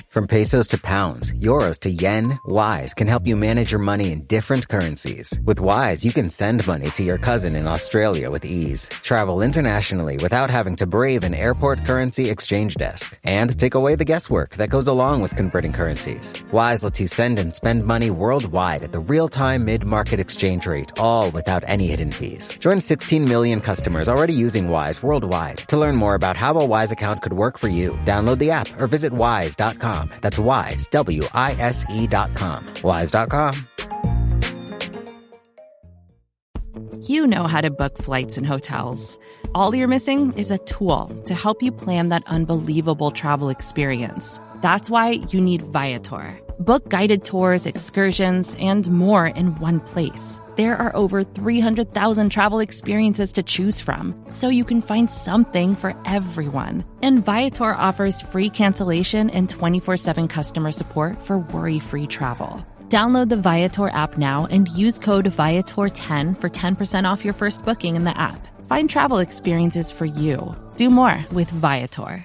From pesos to pounds, euros to yen, Wise can help you manage your money in different currencies. With Wise, you can send money to your cousin in Australia with ease, travel internationally without having to brave an airport currency exchange desk, and take away the guesswork that goes along with converting currencies. Wise lets you send and spend money worldwide at the real-time mid-market exchange rate, all without any hidden fees. Join 16 million customers already using Wise worldwide. To learn more about how a Wise account could work for you, download the app or visit wise.com. That's Wise, WISE.com. Wise.com. You know how to book flights and hotels. All you're missing is a tool to help you plan that unbelievable travel experience. That's why you need Viator. Book guided tours, excursions, and more in one place. There are over 300,000 travel experiences to choose from, so you can find something for everyone. And Viator offers free cancellation and 24/7 customer support for worry-free travel. Download the Viator app now and use code Viator10 for 10% off your first booking in the app. Find travel experiences for you. Do more with Viator.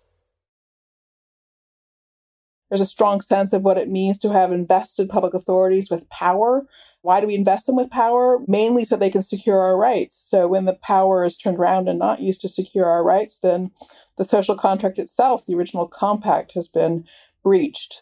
There's a strong sense of what it means to have invested public authorities with power. Why do we invest them with power? Mainly so they can secure our rights. So when the power is turned around and not used to secure our rights, then the social contract itself, the original compact, has been breached.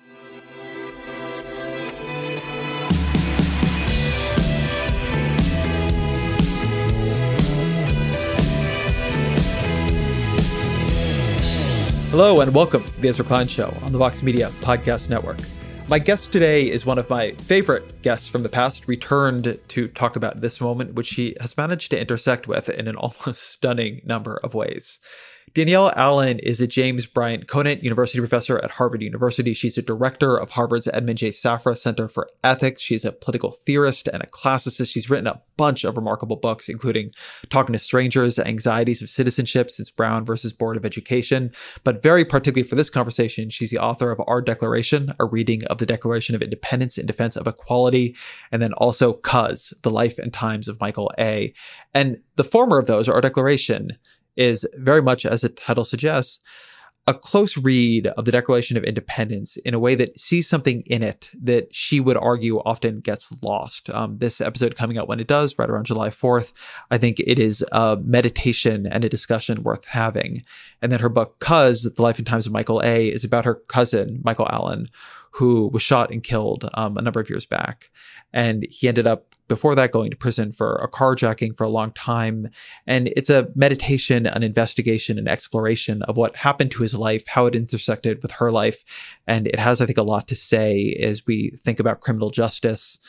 Hello and welcome to the Ezra Klein Show on the Vox Media Podcast Network. My guest today is one of my favorite guests from the past, returned to talk about this moment, which she has managed to intersect with in an almost stunning number of ways. Danielle Allen is a James Bryant Conant University professor at Harvard University. She's a director of Harvard's Edmond J. Safra Center for Ethics. She's a political theorist and a classicist. She's written a bunch of remarkable books, including Talking to Strangers, Anxieties of Citizenship since Brown versus Board of Education. But very particularly for this conversation, she's the author of Our Declaration, a reading of the Declaration of Independence in Defense of Equality, and then also Cuz, The Life and Times of Michael A. And the former of those, Our Declaration, is very much, as the title suggests, a close read of the Declaration of Independence in a way that sees something in it that she would argue often gets lost. This episode coming out when it does, right around July 4th, I think it is a meditation and a discussion worth having. And then her book, Cuz, The Life and Times of Michael A., is about her cousin, Michael Allen, who was shot and killed a number of years back. And he ended up, before that, going to prison for a carjacking for a long time. And it's a meditation, an investigation, an exploration of what happened to his life, how it intersected with her life. And it has, I think, a lot to say as we think about criminal justice,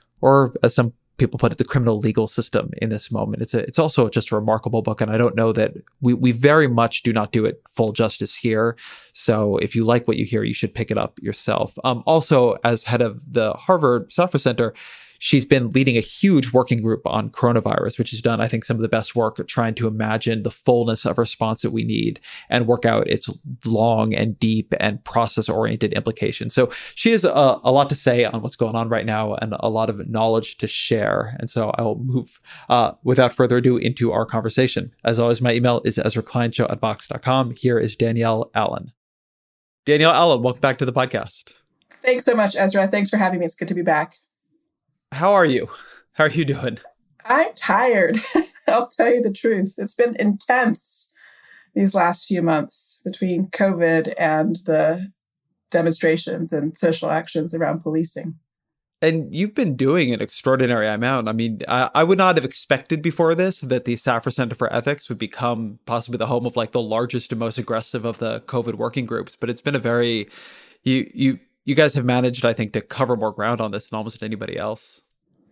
or as some people put it, the criminal legal system in this moment. It's also just a remarkable book. And I don't know that we very much do not do it full justice here. So if you like what you hear, you should pick it up yourself. Also, as head of the Harvard Safra Center, she's been leading a huge working group on coronavirus, which has done, I think, some of the best work at trying to imagine the fullness of response that we need and work out its long and deep and process-oriented implications. So she has a lot to say on what's going on right now and a lot of knowledge to share. And so I will move, without further ado, into our conversation. As always, my email is EzraKleinShow@Vox.com. Here is Danielle Allen. Danielle Allen, welcome back to the podcast. Thanks so much, Ezra. Thanks for having me. It's good to be back. How are you? How are you doing? I'm tired. I'll tell you the truth. It's been intense these last few months between COVID and the demonstrations and social actions around policing. And you've been doing an extraordinary amount. I mean, I would not have expected before this that the Safra Center for Ethics would become possibly the home of like the largest and most aggressive of the COVID working groups. But it's been a very, you guys have managed, I think, to cover more ground on this than almost anybody else.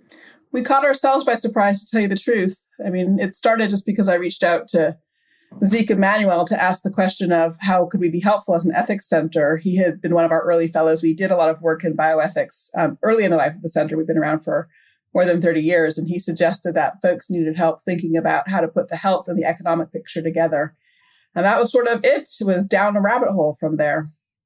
We caught ourselves by surprise, to tell you the truth. I mean, it started just because I reached out to Zeke Emanuel to ask the question of how could we be helpful as an ethics center. He had been one of our early fellows. We did a lot of work in bioethics early in the life of the center. We've been around for more than 30 years. And he suggested that folks needed help thinking about how to put the health and the economic picture together. And that was sort of it. It was down a rabbit hole from there.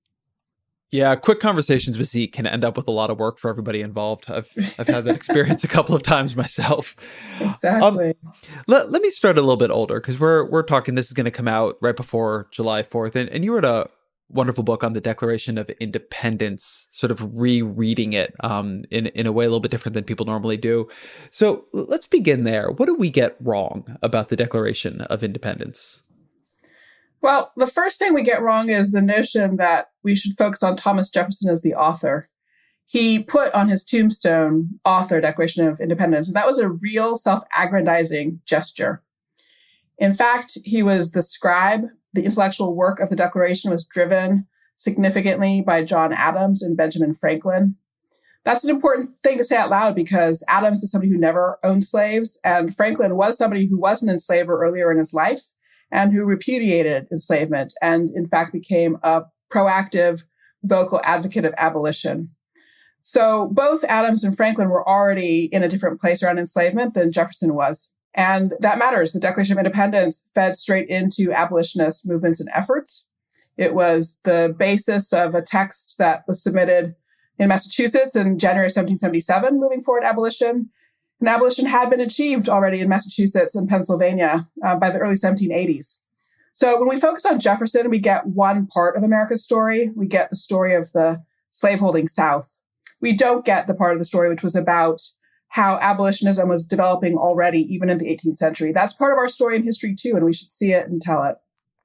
Yeah, quick conversations with Zeke can end up with a lot of work for everybody involved. I've had that experience a couple of times myself. Exactly. Let me start a little bit older because we're talking. This is going to come out right before July 4th, and you wrote wonderful book on the Declaration of Independence, sort of rereading it in a way a little bit different than people normally do. So let's begin there. What do we get wrong about the Declaration of Independence? Well, the first thing we get wrong is the notion that we should focus on Thomas Jefferson as the author. He put on his tombstone, author, Declaration of Independence, and that was a real self-aggrandizing gesture. In fact, he was the scribe. The intellectual work of the Declaration was driven significantly by John Adams and Benjamin Franklin. That's an important thing to say out loud because Adams is somebody who never owned slaves, and Franklin was somebody who was an enslaver earlier in his life and who repudiated enslavement and, in fact, became a proactive, vocal advocate of abolition. So both Adams and Franklin were already in a different place around enslavement than Jefferson was. And that matters. The Declaration of Independence fed straight into abolitionist movements and efforts. It was the basis of a text that was submitted in Massachusetts in January 1777, moving forward abolition. And abolition had been achieved already in Massachusetts and Pennsylvania by the early 1780s. So when we focus on Jefferson, we get one part of America's story. We get the story of the slaveholding South. We don't get the part of the story which was about how abolitionism was developing already, even in the 18th century. That's part of our story and history, too, and we should see it and tell it.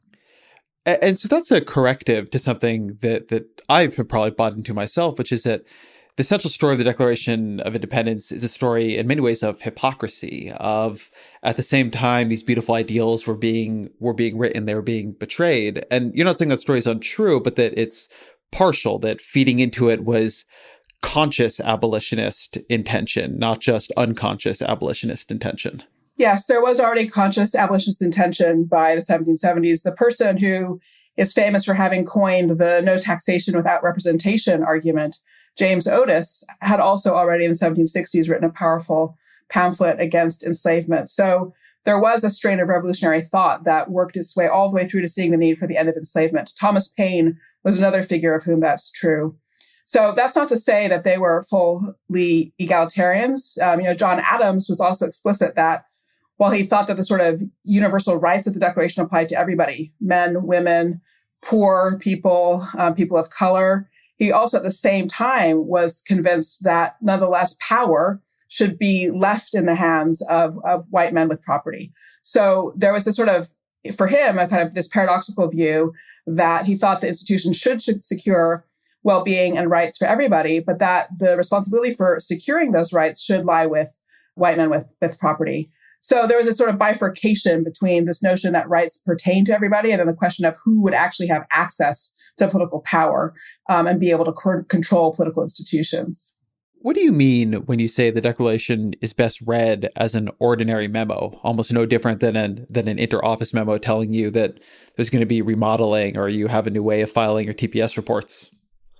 And so that's a corrective to something that I've probably bought into myself, which is that the central story of the Declaration of Independence is a story in many ways of hypocrisy, of at the same time, these beautiful ideals were being written, they were being betrayed. And you're not saying that story is untrue, but that it's partial, that feeding into it was conscious abolitionist intention, not just unconscious abolitionist intention. Yes, there was already conscious abolitionist intention by the 1770s. The person who is famous for having coined the no taxation without representation argument, James Otis, had also already in the 1760s written a powerful pamphlet against enslavement. So there was a strain of revolutionary thought that worked its way all the way through to seeing the need for the end of enslavement. Thomas Paine was another figure of whom that's true. So that's not to say that they were fully egalitarians. John Adams was also explicit that while he thought that the sort of universal rights of the Declaration applied to everybody, men, women, poor people, people of color, he also at the same time was convinced that nonetheless power should be left in the hands of white men with property. So there was this sort of, for him, a kind of this paradoxical view that he thought the institution should secure well-being and rights for everybody, but that the responsibility for securing those rights should lie with white men with property. So there was a sort of bifurcation between this notion that rights pertain to everybody and then the question of who would actually have access to political power and be able to control political institutions. What do you mean when you say the Declaration is best read as an ordinary memo, almost no different than an interoffice memo telling you that there's going to be remodeling or you have a new way of filing your TPS reports?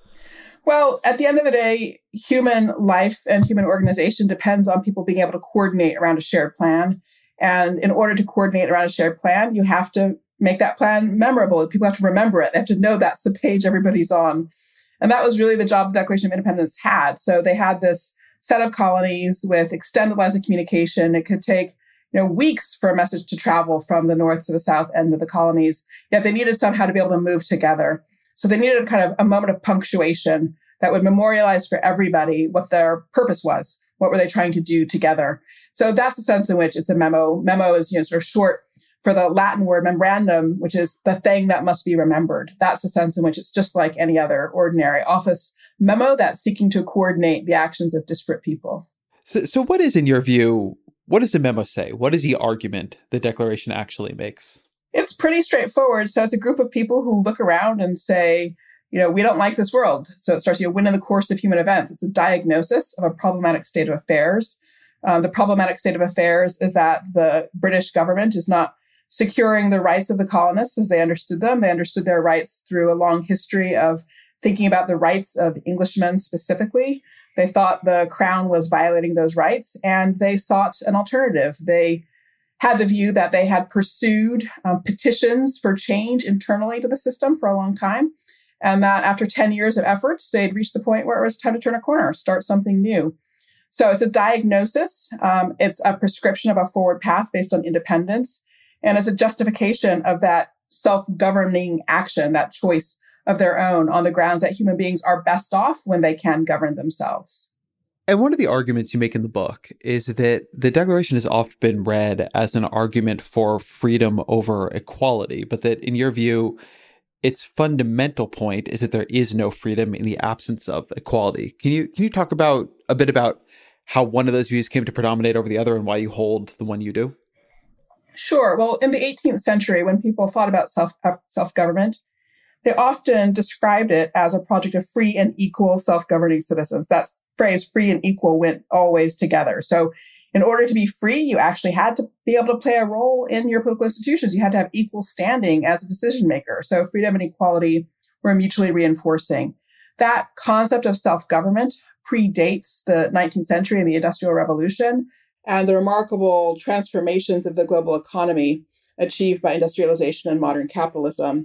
Well, at the end of the day, human life and human organization depends on people being able to coordinate around a shared plan. And in order to coordinate around a shared plan, you have to make that plan memorable. People have to remember it. They have to know that's the page everybody's on. And that was really the job the Declaration of Independence had. So they had this set of colonies with extended lines of communication. It could take weeks for a message to travel from the north to the south end of the colonies. Yet they needed somehow to be able to move together. So they needed kind of a moment of punctuation that would memorialize for everybody what their purpose was. What were they trying to do together? So that's the sense in which it's a memo. Memo is, sort of short for the Latin word memorandum, which is the thing that must be remembered. That's the sense in which it's just like any other ordinary office memo that's seeking to coordinate the actions of disparate people. So what is, in your view, what does the memo say? What is the argument the Declaration actually makes? It's pretty straightforward. So it's a group of people who look around and say, we don't like this world. So it starts, when in the course of human events. It's a diagnosis of a problematic state of affairs. The problematic state of affairs is that the British government is not securing the rights of the colonists as they understood them. They understood their rights through a long history of thinking about the rights of Englishmen specifically. They thought the crown was violating those rights, and they sought an alternative. They had the view that they had pursued petitions for change internally to the system for a long time, and that after 10 years of efforts, they'd reached the point where it was time to turn a corner, start something new. So it's a diagnosis. It's a prescription of a forward path based on independence. And it's a justification of that self-governing action, that choice of their own on the grounds that human beings are best off when they can govern themselves. And one of the arguments you make in the book is that the Declaration has often been read as an argument for freedom over equality, but that in your view, its fundamental point is that there is no freedom in the absence of equality. Can you talk a bit about how one of those views came to predominate over the other and why you hold the one you do? Sure. Well, in the 18th century, when people thought about self-government, they often described it as a project of free and equal self-governing citizens. That phrase, free and equal, went always together. So in order to be free, you actually had to be able to play a role in your political institutions. You had to have equal standing as a decision maker. So freedom and equality were mutually reinforcing. That concept of self-government predates the 19th century and the Industrial Revolution and the remarkable transformations of the global economy achieved by industrialization and modern capitalism.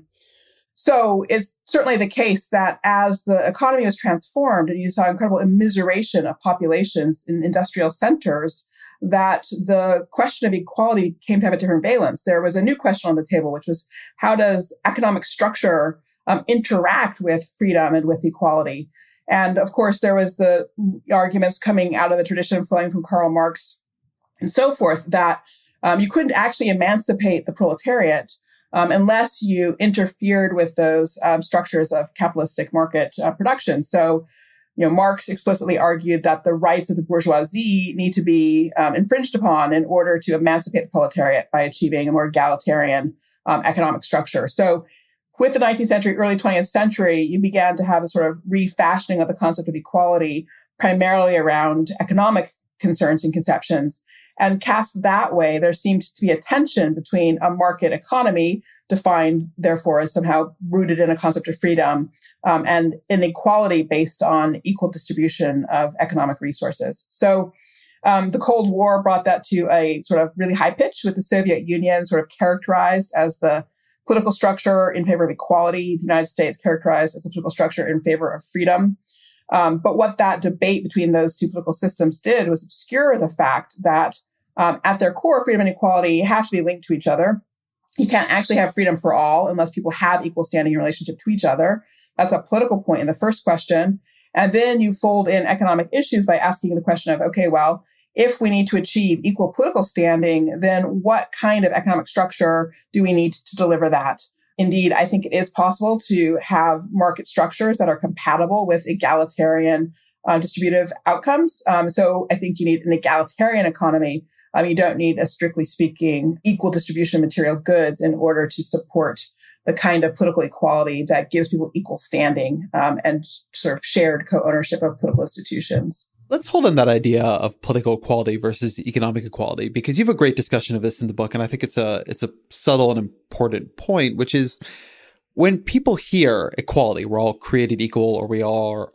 So it's certainly the case that as the economy was transformed and you saw incredible immiseration of populations in industrial centers, that the question of equality came to have a different valence. There was a new question on the table, which was how does economic structure interact with freedom and with equality? And of course, there was the arguments coming out of the tradition flowing from Karl Marx and so forth that you couldn't actually emancipate the proletariat unless you interfered with those structures of capitalistic market production. So, Marx explicitly argued that the rights of the bourgeoisie need to be infringed upon in order to emancipate the proletariat by achieving a more egalitarian economic structure. So with the 19th century, early 20th century, you began to have a sort of refashioning of the concept of equality, primarily around economic concerns and conceptions. And cast that way, there seemed to be a tension between a market economy, defined, therefore, as somehow rooted in a concept of freedom, and inequality based on equal distribution of economic resources. So the Cold War brought that to a sort of really high pitch, with the Soviet Union sort of characterized as the political structure in favor of equality, the United States characterized as the political structure in favor of freedom. But what that debate between those two political systems did was obscure the fact that at their core, freedom and equality have to be linked to each other. You can't actually have freedom for all unless people have equal standing in relationship to each other. That's a political point in the first question. And then you fold in economic issues by asking the question of, okay, well, if we need to achieve equal political standing, then what kind of economic structure do we need to deliver that? Indeed, I think it is possible to have market structures that are compatible with egalitarian distributive outcomes. So I think you need an egalitarian economy. You don't need, a strictly speaking, equal distribution of material goods in order to support the kind of political equality that gives people equal standing and sort of shared co-ownership of political institutions. Let's hold on that idea of political equality versus economic equality, because you have a great discussion of this in the book, and I think it's a subtle and important point, which is when people hear equality, we're all created equal, or we all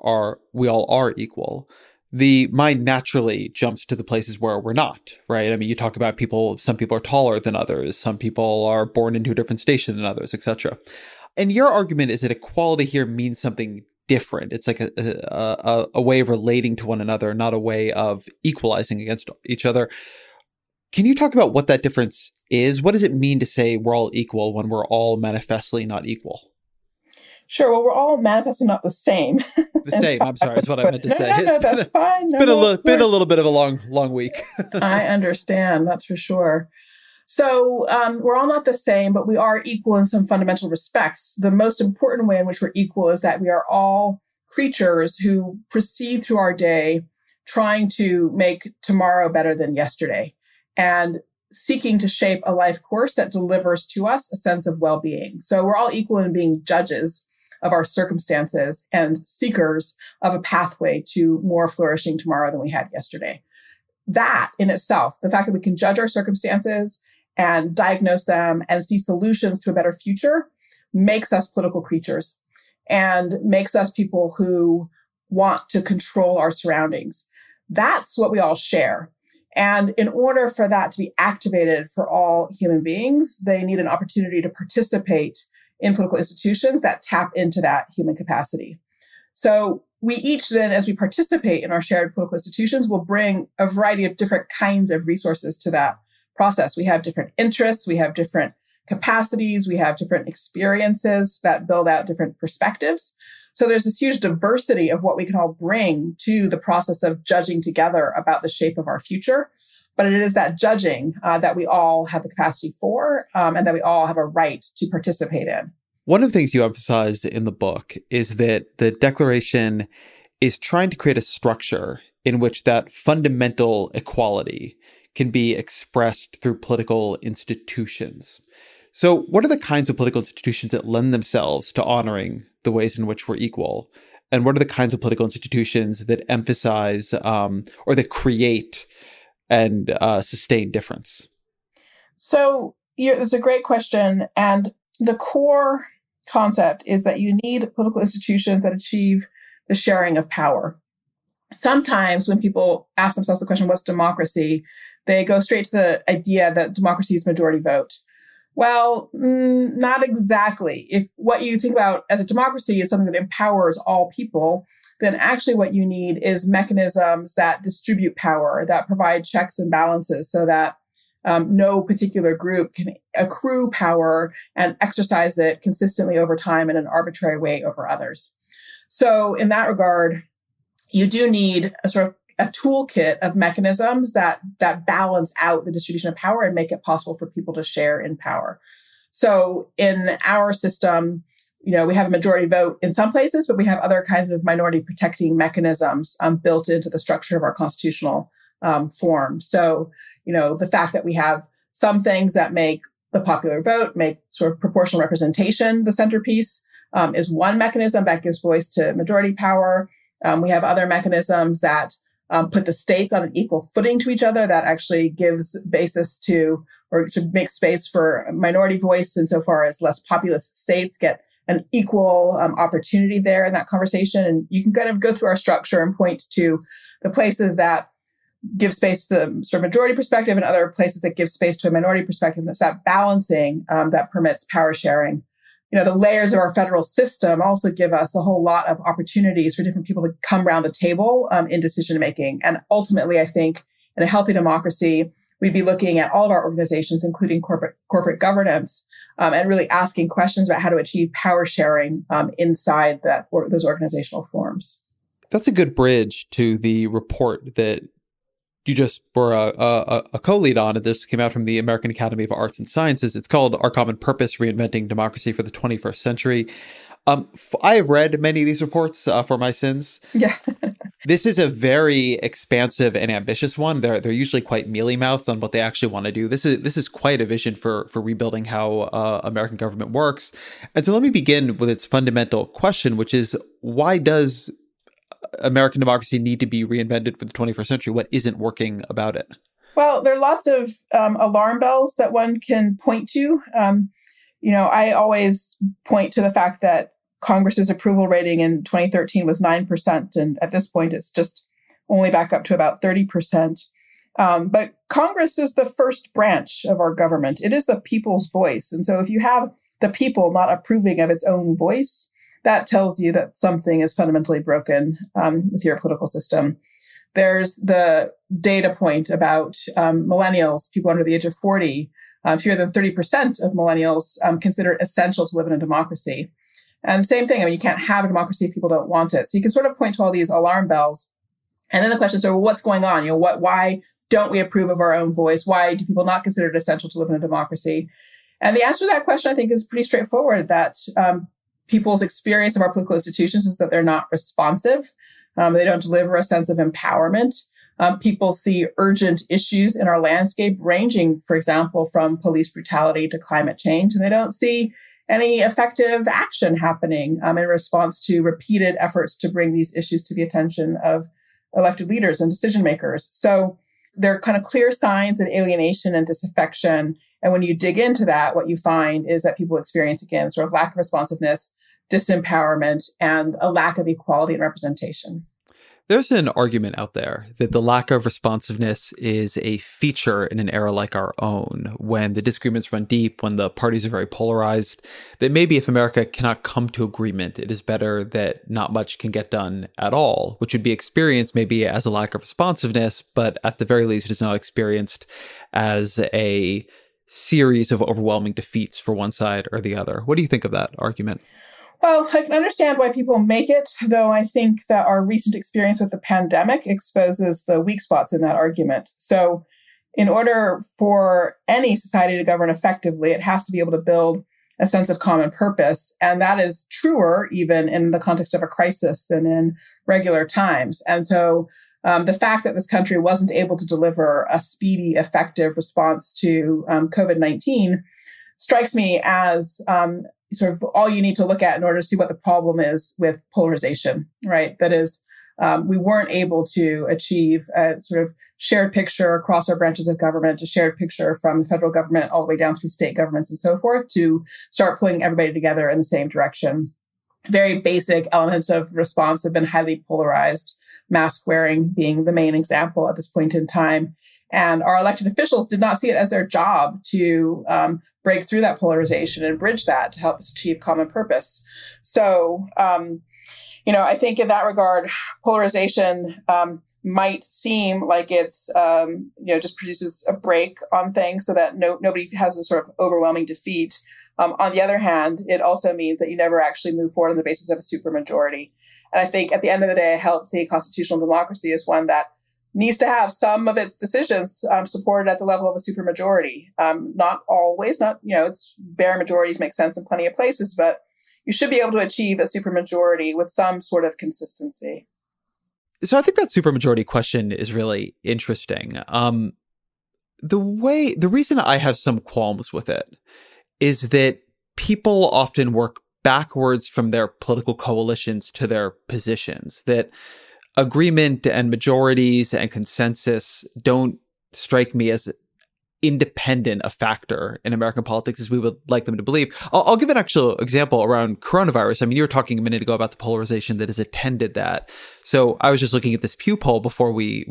are equal, the mind naturally jumps to the places where we're not, right? I mean, you talk about some people are taller than others, some people are born into a different station than others, etc. And your argument is that equality here means something different. It's like a way of relating to one another, not a way of equalizing against each other. Can you talk about what that difference is? What does it mean to say we're all equal when we're all manifestly not equal? Sure. Well, we're all manifestly not the same. The same. I'm sorry. Is what I meant to say. No, that's fine. It's been a little bit of a long week. I understand. That's for sure. So we're all not the same, but we are equal in some fundamental respects. The most important way in which we're equal is that we are all creatures who proceed through our day trying to make tomorrow better than yesterday and seeking to shape a life course that delivers to us a sense of well-being. So we're all equal in being judges of our circumstances and seekers of a pathway to more flourishing tomorrow than we had yesterday. That in itself, the fact that we can judge our circumstances and diagnose them and see solutions to a better future, makes us political creatures and makes us people who want to control our surroundings. That's what we all share. And in order for that to be activated for all human beings, they need an opportunity to participate in political institutions that tap into that human capacity. So we each then, as we participate in our shared political institutions, will bring a variety of different kinds of resources to that process. We have different interests, we have different capacities, we have different experiences that build out different perspectives. So there's this huge diversity of what we can all bring to the process of judging together about the shape of our future. But it is that judging that we all have the capacity for and that we all have a right to participate in. One of the things you emphasized in the book is that the Declaration is trying to create a structure in which that fundamental equality can be expressed through political institutions. So what are the kinds of political institutions that lend themselves to honoring the ways in which we're equal? And what are the kinds of political institutions that emphasize or that create and sustain difference? So it's a great question. And the core concept is that you need political institutions that achieve the sharing of power. Sometimes when people ask themselves the question, what's democracy? They go straight to the idea that democracy is majority vote. Well, not exactly. If what you think about as a democracy is something that empowers all people, then actually what you need is mechanisms that distribute power, that provide checks and balances so that no particular group can accrue power and exercise it consistently over time in an arbitrary way over others. So in that regard, you do need a sort of a toolkit of mechanisms that balance out the distribution of power and make it possible for people to share in power. So in our system, we have a majority vote in some places, but we have other kinds of minority protecting mechanisms built into the structure of our constitutional form. So, the fact that we have some things that make the popular vote, make sort of proportional representation the centerpiece, is one mechanism that gives voice to majority power. We have other mechanisms that put the states on an equal footing to each other, that actually gives basis to, or to make space for minority voice insofar as less populous states get an equal opportunity there in that conversation. And you can kind of go through our structure and point to the places that give space to the sort of majority perspective and other places that give space to a minority perspective. And it's that balancing that permits power sharing. The layers of our federal system also give us a whole lot of opportunities for different people to come around the table in decision making. And ultimately, I think in a healthy democracy, we'd be looking at all of our organizations, including corporate governance, and really asking questions about how to achieve power sharing inside those organizational forms. That's a good bridge to the report that you just were a co-lead on, and this came out from the American Academy of Arts and Sciences. It's called Our Common Purpose, Reinventing Democracy for the 21st Century. I have read many of these reports for my sins. Yeah. This is a very expansive and ambitious one. They're usually quite mealy-mouthed on what they actually want to do. This is quite a vision for rebuilding how American government works. And so let me begin with its fundamental question, which is, why does American democracy need to be reinvented for the 21st century? What isn't working about it? Well, there are lots of alarm bells that one can point to. I always point to the fact that Congress's approval rating in 2013 was 9%. And at this point, it's just only back up to about 30%. But Congress is the first branch of our government. It is the people's voice. And so if you have the people not approving of its own voice, that tells you that something is fundamentally broken with your political system. There's the data point about millennials, people under the age of 40. Fewer than 30% of millennials consider it essential to live in a democracy. And same thing, you can't have a democracy if people don't want it. So you can sort of point to all these alarm bells. And then the question is, well, what's going on? Why don't we approve of our own voice? Why do people not consider it essential to live in a democracy? And the answer to that question, I think, is pretty straightforward, that people's experience of our political institutions is that they're not responsive. They don't deliver a sense of empowerment. People see urgent issues in our landscape, ranging, for example, from police brutality to climate change, and they don't see any effective action happening in response to repeated efforts to bring these issues to the attention of elected leaders and decision makers. So there are kind of clear signs of alienation and disaffection. And when you dig into that, what you find is that people experience, again, sort of lack of responsiveness, disempowerment, and a lack of equality and representation. There's an argument out there that the lack of responsiveness is a feature in an era like our own, when the disagreements run deep, when the parties are very polarized, that maybe if America cannot come to agreement, it is better that not much can get done at all, which would be experienced maybe as a lack of responsiveness, but at the very least, it is not experienced as a series of overwhelming defeats for one side or the other. What do you think of that argument? Well, I can understand why people make it, though I think that our recent experience with the pandemic exposes the weak spots in that argument. So in order for any society to govern effectively, it has to be able to build a sense of common purpose. And that is truer even in the context of a crisis than in regular times. And so the fact that this country wasn't able to deliver a speedy, effective response to COVID-19 strikes me as sort of all you need to look at in order to see what the problem is with polarization, right? That is, we weren't able to achieve a sort of shared picture across our branches of government, a shared picture from the federal government all the way down through state governments and so forth to start pulling everybody together in the same direction. Very basic elements of response have been highly polarized, mask wearing being the main example at this point in time. And our elected officials did not see it as their job to break through that polarization and bridge that to help us achieve common purpose. So, I think in that regard, polarization might seem like it's, just produces a break on things so that nobody has a sort of overwhelming defeat. On the other hand, it also means that you never actually move forward on the basis of a supermajority. And I think at the end of the day, a healthy constitutional democracy is one that needs to have some of its decisions supported at the level of a supermajority. Not always, it's bare majorities make sense in plenty of places, but you should be able to achieve a supermajority with some sort of consistency. So I think that supermajority question is really interesting. The reason I have some qualms with it is that people often work backwards from their political coalitions to their positions, that agreement and majorities and consensus don't strike me as independent a factor in American politics as we would like them to believe. I'll give an actual example around coronavirus. I mean, you were talking a minute ago about the polarization that has attended that. So I was just looking at this Pew poll before we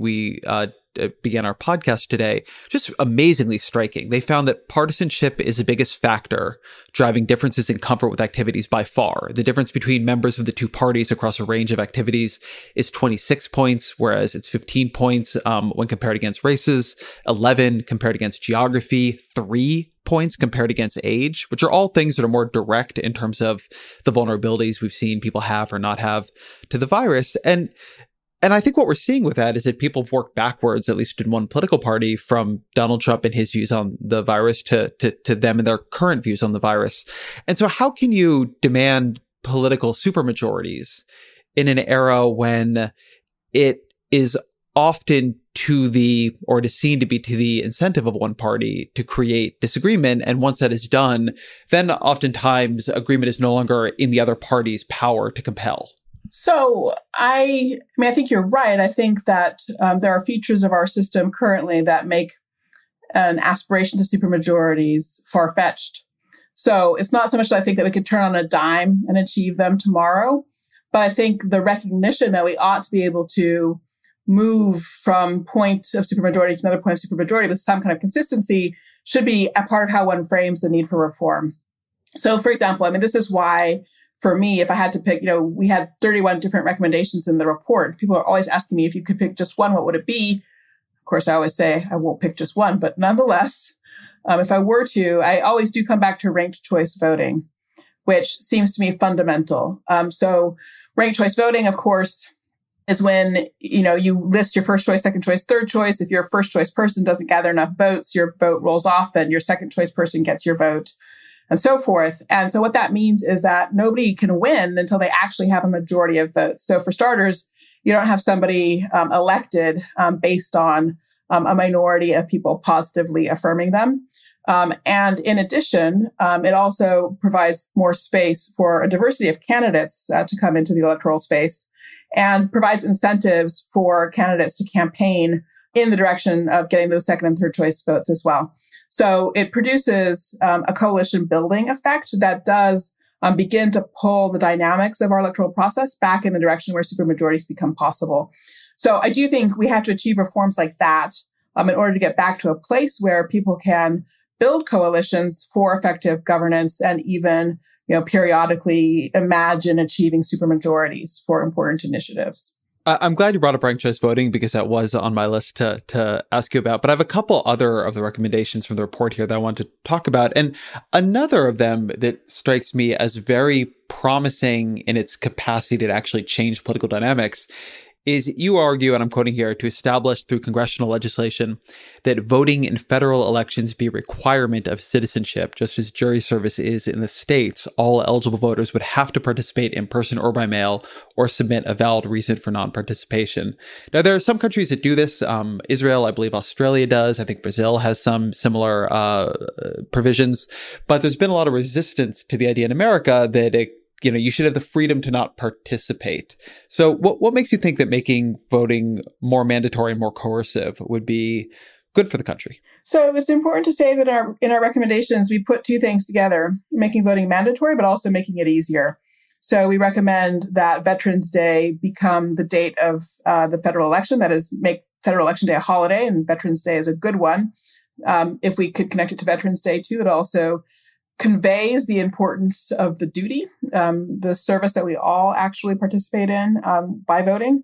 began our podcast today. Just amazingly striking. They found that partisanship is the biggest factor driving differences in comfort with activities by far. The difference between members of the two parties across a range of activities is 26 points, whereas it's 15 points when compared against races, 11 compared against geography, 3 points compared against age, which are all things that are more direct in terms of the vulnerabilities we've seen people have or not have to the virus. And I think what we're seeing with that is that people have worked backwards, at least in one political party, from Donald Trump and his views on the virus to them and their current views on the virus. And so how can you demand political supermajorities in an era when it is often it is seen to be to the incentive of one party to create disagreement. And once that is done, then oftentimes agreement is no longer in the other party's power to compel. So I think you're right. I think that there are features of our system currently that make an aspiration to supermajorities far-fetched. So it's not so much that I think that we could turn on a dime and achieve them tomorrow, but I think the recognition that we ought to be able to move from point of supermajority to another point of supermajority with some kind of consistency should be a part of how one frames the need for reform. So, for example, this is why, for me, if I had to pick, we had 31 different recommendations in the report. People are always asking me if you could pick just one, what would it be? Of course, I always say I won't pick just one, but nonetheless, if I were to, I always do come back to ranked choice voting, which seems to me fundamental. So ranked choice voting, of course, is when, you list your first choice, second choice, third choice. If your first choice person doesn't gather enough votes, your vote rolls off and your second choice person gets your vote, and so forth. And so what that means is that nobody can win until they actually have a majority of votes. So for starters, you don't have somebody elected based on a minority of people positively affirming them. And in addition, it also provides more space for a diversity of candidates to come into the electoral space and provides incentives for candidates to campaign in the direction of getting those second and third choice votes as well. So it produces a coalition building effect that does begin to pull the dynamics of our electoral process back in the direction where supermajorities become possible. So I do think we have to achieve reforms like that in order to get back to a place where people can build coalitions for effective governance and even, periodically imagine achieving supermajorities for important initiatives. I'm glad you brought up ranked choice voting because that was on my list to ask you about. But I have a couple other of the recommendations from the report here that I want to talk about. And another of them that strikes me as very promising in its capacity to actually change political dynamics is you argue, and I'm quoting here, to establish through congressional legislation that voting in federal elections be a requirement of citizenship, just as jury service is in the states. All eligible voters would have to participate in person or by mail or submit a valid reason for non-participation. Now, there are some countries that do this. Israel, I believe Australia does. I think Brazil has some similar provisions. But there's been a lot of resistance to the idea in America that you should have the freedom to not participate. So what makes you think that making voting more mandatory and more coercive would be good for the country? So it's important to say that in our recommendations, we put two things together, making voting mandatory, but also making it easier. So we recommend that Veterans Day become the date of the federal election. That is, make Federal Election Day a holiday, and Veterans Day is a good one. If we could connect it to Veterans Day too, it also conveys the importance of the duty, the service that we all actually participate in by voting.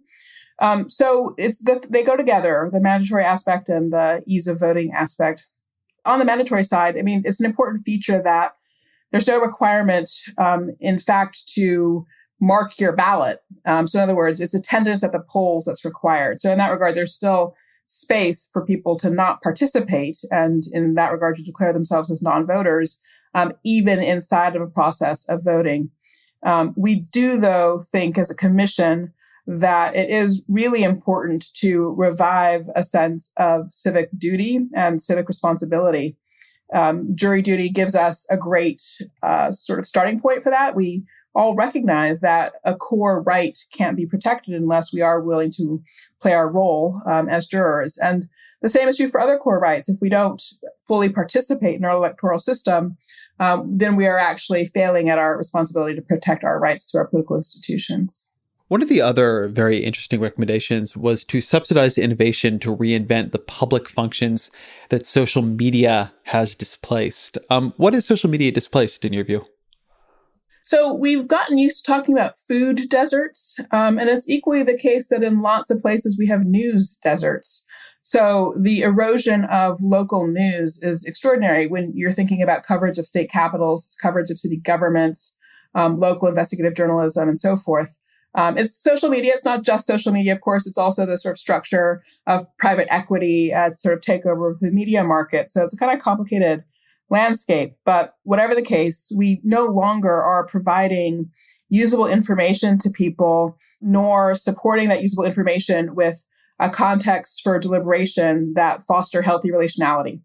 So they go together, the mandatory aspect and the ease of voting aspect. On the mandatory side, I mean, it's an important feature that there's no requirement, in fact, to mark your ballot. So in other words, it's attendance at the polls that's required. So in that regard, there's still space for people to not participate and in that regard to declare themselves as non-voters, even inside of a process of voting. We do, though, think as a commission that it is really important to revive a sense of civic duty and civic responsibility. Jury duty gives us a great sort of starting point for that. We all recognize that a core right can't be protected unless we are willing to play our role as jurors. And the same is true for other core rights. If we don't fully participate in our electoral system, then we are actually failing at our responsibility to protect our rights to our political institutions. One of the other very interesting recommendations was to subsidize innovation to reinvent the public functions that social media has displaced. What has social media displaced in your view? So we've gotten used to talking about food deserts, and it's equally the case that in lots of places we have news deserts. So the erosion of local news is extraordinary when you're thinking about coverage of state capitals, coverage of city governments, local investigative journalism, and so forth. It's social media. It's not just social media, of course. It's also the sort of structure of private equity, sort of takeover of the media market. So it's a kind of complicated landscape. But whatever the case, we no longer are providing usable information to people, nor supporting that usable information with a context for deliberation that foster healthy relationality.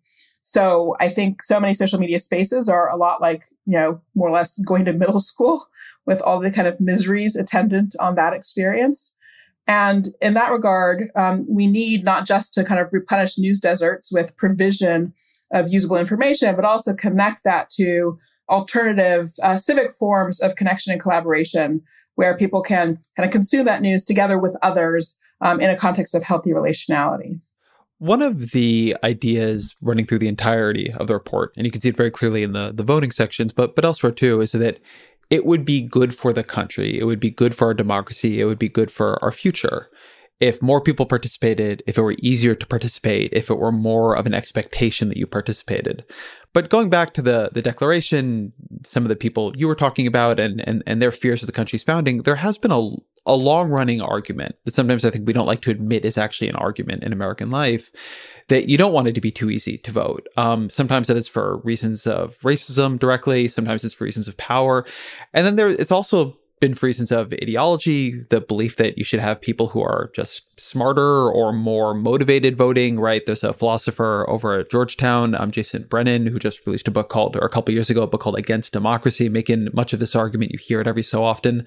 So I think so many social media spaces are a lot like, more or less going to middle school with all the kind of miseries attendant on that experience. And in that regard, we need not just to kind of replenish news deserts with provision of usable information, but also connect that to alternative civic forms of connection and collaboration where people can kind of consume that news together with others in a context of healthy relationality. One of the ideas running through the entirety of the report, and you can see it very clearly in the voting sections, but elsewhere too, is that it would be good for the country. It would be good for our democracy. It would be good for our future if more people participated, if it were easier to participate, if it were more of an expectation that you participated. But going back to the declaration, some of the people you were talking about and their fears of the country's founding, there has been a long-running argument that sometimes I think we don't like to admit is actually an argument in American life, that you don't want it to be too easy to vote. Sometimes that is for reasons of racism directly. Sometimes it's for reasons of power. And then it's also been for reasons of ideology, the belief that you should have people who are just smarter or more motivated voting, right? There's a philosopher over at Georgetown, Jason Brennan, who just released a book called, or a couple of years ago, a book called Against Democracy, making much of this argument. You hear it every so often.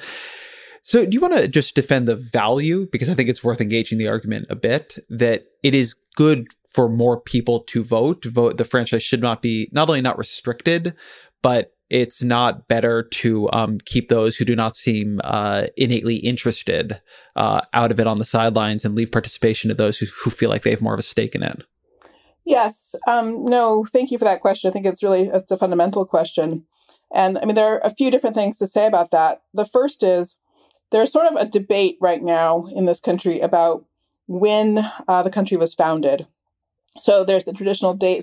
So do you want to just defend the value, because I think it's worth engaging the argument a bit, that it is good for more people to vote? The franchise should not be not only not restricted, but it's not better to keep those who do not seem innately interested out of it on the sidelines and leave participation to those who feel like they have more of a stake in it? Yes. No, thank you for that question. I think it's a fundamental question. And I mean, there are a few different things to say about that. The first is there's sort of a debate right now in this country about when the country was founded. So there's the traditional date,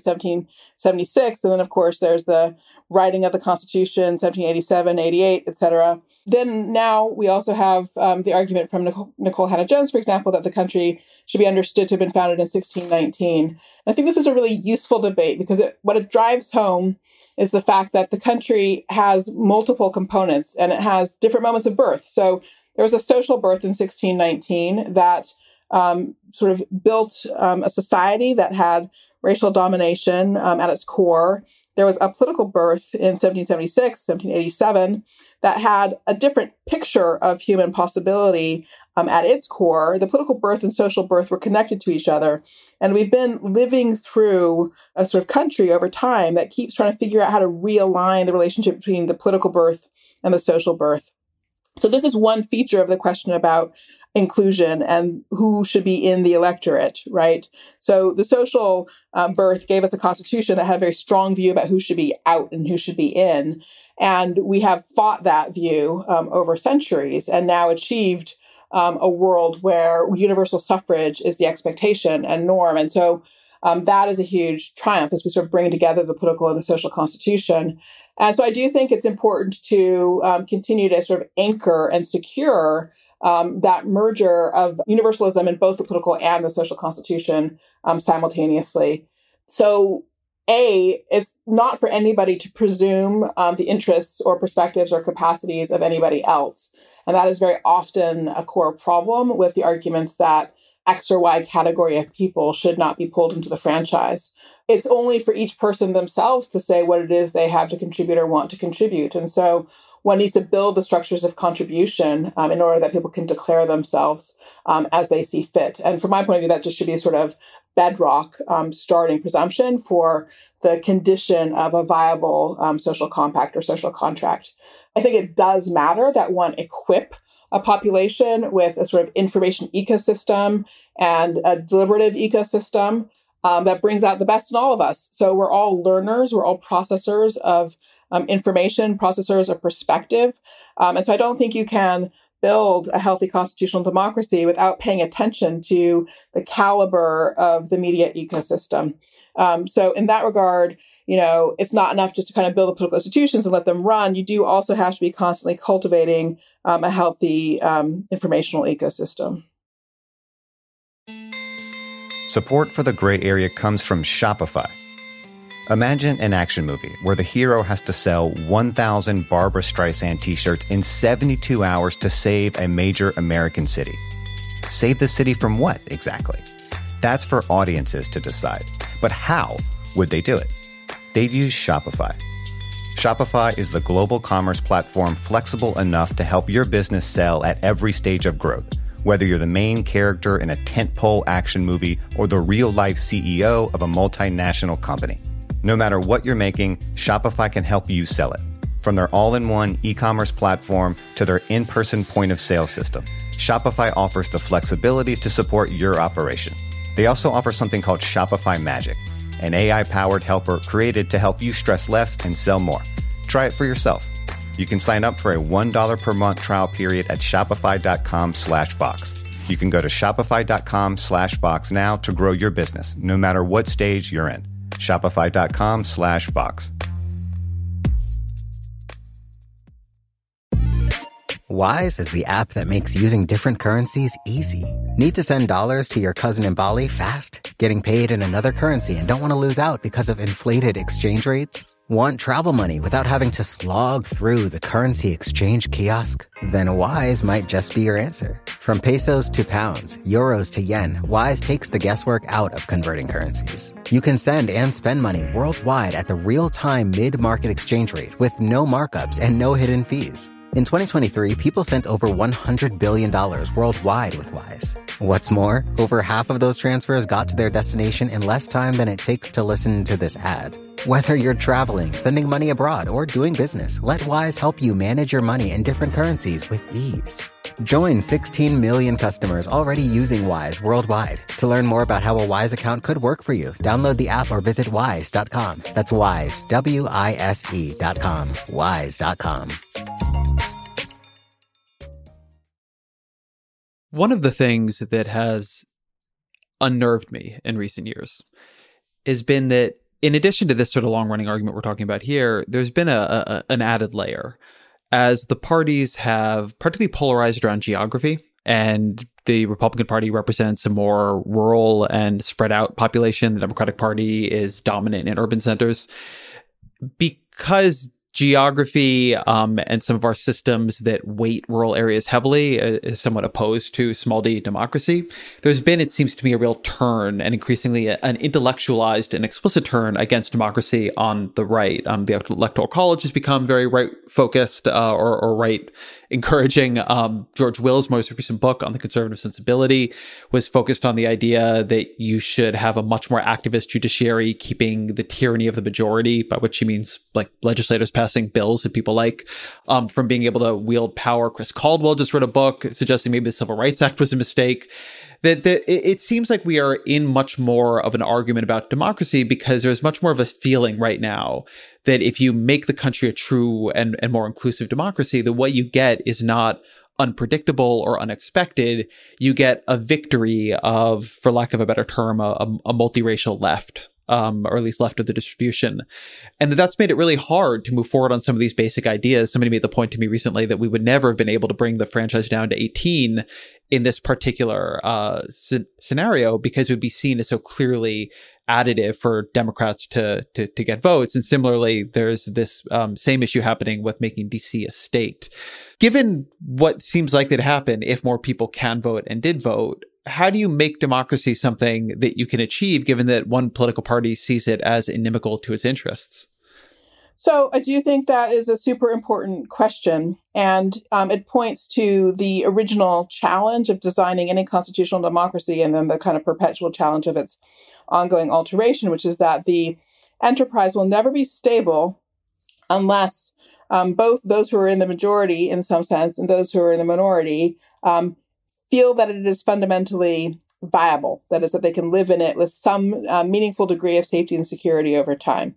1776, and then, of course, there's the writing of the Constitution, 1787, 88, et cetera. Then now we also have the argument from Nicole Hannah-Jones, for example, that the country should be understood to have been founded in 1619. I think this is a really useful debate because what it drives home is the fact that the country has multiple components and it has different moments of birth. So there was a social birth in 1619 that sort of built a society that had racial domination at its core. There was a political birth in 1776, 1787 that had a different picture of human possibility at its core. The political birth and social birth were connected to each other. And we've been living through a sort of country over time that keeps trying to figure out how to realign the relationship between the political birth and the social birth. So this is one feature of the question about inclusion and who should be in the electorate, right? So the social birth gave us a constitution that had a very strong view about who should be out and who should be in. And we have fought that view over centuries and now achieved a world where universal suffrage is the expectation and norm. And so that is a huge triumph as we sort of bring together the political and the social constitution. And so I do think it's important to continue to sort of anchor and secure that merger of universalism in both the political and the social constitution simultaneously. So it's not for anybody to presume the interests or perspectives or capacities of anybody else. And that is very often a core problem with the arguments that X or Y category of people should not be pulled into the franchise. It's only for each person themselves to say what it is they have to contribute or want to contribute. And so one needs to build the structures of contribution in order that people can declare themselves as they see fit. And from my point of view, that just should be a sort of bedrock starting presumption for the condition of a viable social compact or social contract. I think it does matter that one equip a population with a sort of information ecosystem and a deliberative ecosystem that brings out the best in all of us. So we're all learners, we're all processors of information, processors of perspective. And so I don't think you can build a healthy constitutional democracy without paying attention to the caliber of the media ecosystem. So in that regard, it's not enough just to kind of build the political institutions and let them run. You do also have to be constantly cultivating a healthy informational ecosystem. Support for The Gray Area comes from Shopify. Imagine an action movie where the hero has to sell 1,000 Barbra Streisand t-shirts in 72 hours to save a major American city. Save the city from what, exactly? That's for audiences to decide. But how would they do it? They'd use Shopify. Shopify is the global commerce platform flexible enough to help your business sell at every stage of growth. Whether you're the main character in a tentpole action movie or the real-life CEO of a multinational company. No matter what you're making, Shopify can help you sell it. From their all-in-one e-commerce platform to their in-person point-of-sale system, Shopify offers the flexibility to support your operation. They also offer something called Shopify Magic, an AI-powered helper created to help you stress less and sell more. Try it for yourself. You can sign up for a $1 per month trial period at shopify.com/Vox. You can go to shopify.com/Vox now to grow your business, no matter what stage you're in. Shopify.com/Vox. Wise is the app that makes using different currencies easy. Need to send dollars to your cousin in Bali fast? Getting paid in another currency and don't want to lose out because of inflated exchange rates? Want travel money without having to slog through the currency exchange kiosk? Then Wise might just be your answer. From pesos to pounds, euros to yen, Wise takes the guesswork out of converting currencies. You can send and spend money worldwide at the real-time mid-market exchange rate with no markups and no hidden fees. In 2023, people sent over $100 billion worldwide with Wise. What's more, over half of those transfers got to their destination in less time than it takes to listen to this ad. Whether you're traveling, sending money abroad, or doing business, let Wise help you manage your money in different currencies with ease. Join 16 million customers already using Wise worldwide. To learn more about how a Wise account could work for you, download the app or visit wise.com. That's Wise, WISE.com. Wise.com. One of the things that has unnerved me in recent years has been that in addition to this sort of long-running argument we're talking about here, there's been an added layer as the parties have particularly polarized around geography, and the Republican Party represents a more rural and spread out population. The Democratic Party is dominant in urban centers. Because geography and some of our systems that weight rural areas heavily is somewhat opposed to small d democracy, there's been, it seems to me, a real turn, and increasingly an intellectualized and explicit turn against democracy on the right. The Electoral College has become very right-focused or right encouraging. George Will's most recent book on the conservative sensibility was focused on the idea that you should have a much more activist judiciary, keeping the tyranny of the majority, by which he means like legislators passing bills that people like, from being able to wield power. Chris Caldwell just wrote a book suggesting maybe the Civil Rights Act was a mistake. That it seems like we are in much more of an argument about democracy because there's much more of a feeling right now that if you make the country a true and more inclusive democracy, the what you get is not unpredictable or unexpected. You get a victory of, for lack of a better term, a multiracial left. Or at least left of the distribution. And that's made it really hard to move forward on some of these basic ideas. Somebody made the point to me recently that we would never have been able to bring the franchise down to 18 in this particular scenario because it would be seen as so clearly additive for Democrats to get votes. And similarly, there's this same issue happening with making DC a state. Given what seems likely to happen if more people can vote and did vote, how do you make democracy something that you can achieve, given that one political party sees it as inimical to its interests? So I do think that is a super important question. And it points to the original challenge of designing any constitutional democracy and then the kind of perpetual challenge of its ongoing alteration, which is that the enterprise will never be stable unless both those who are in the majority, in some sense, and those who are in the minority feel that it is fundamentally viable. That is, that they can live in it with some meaningful degree of safety and security over time.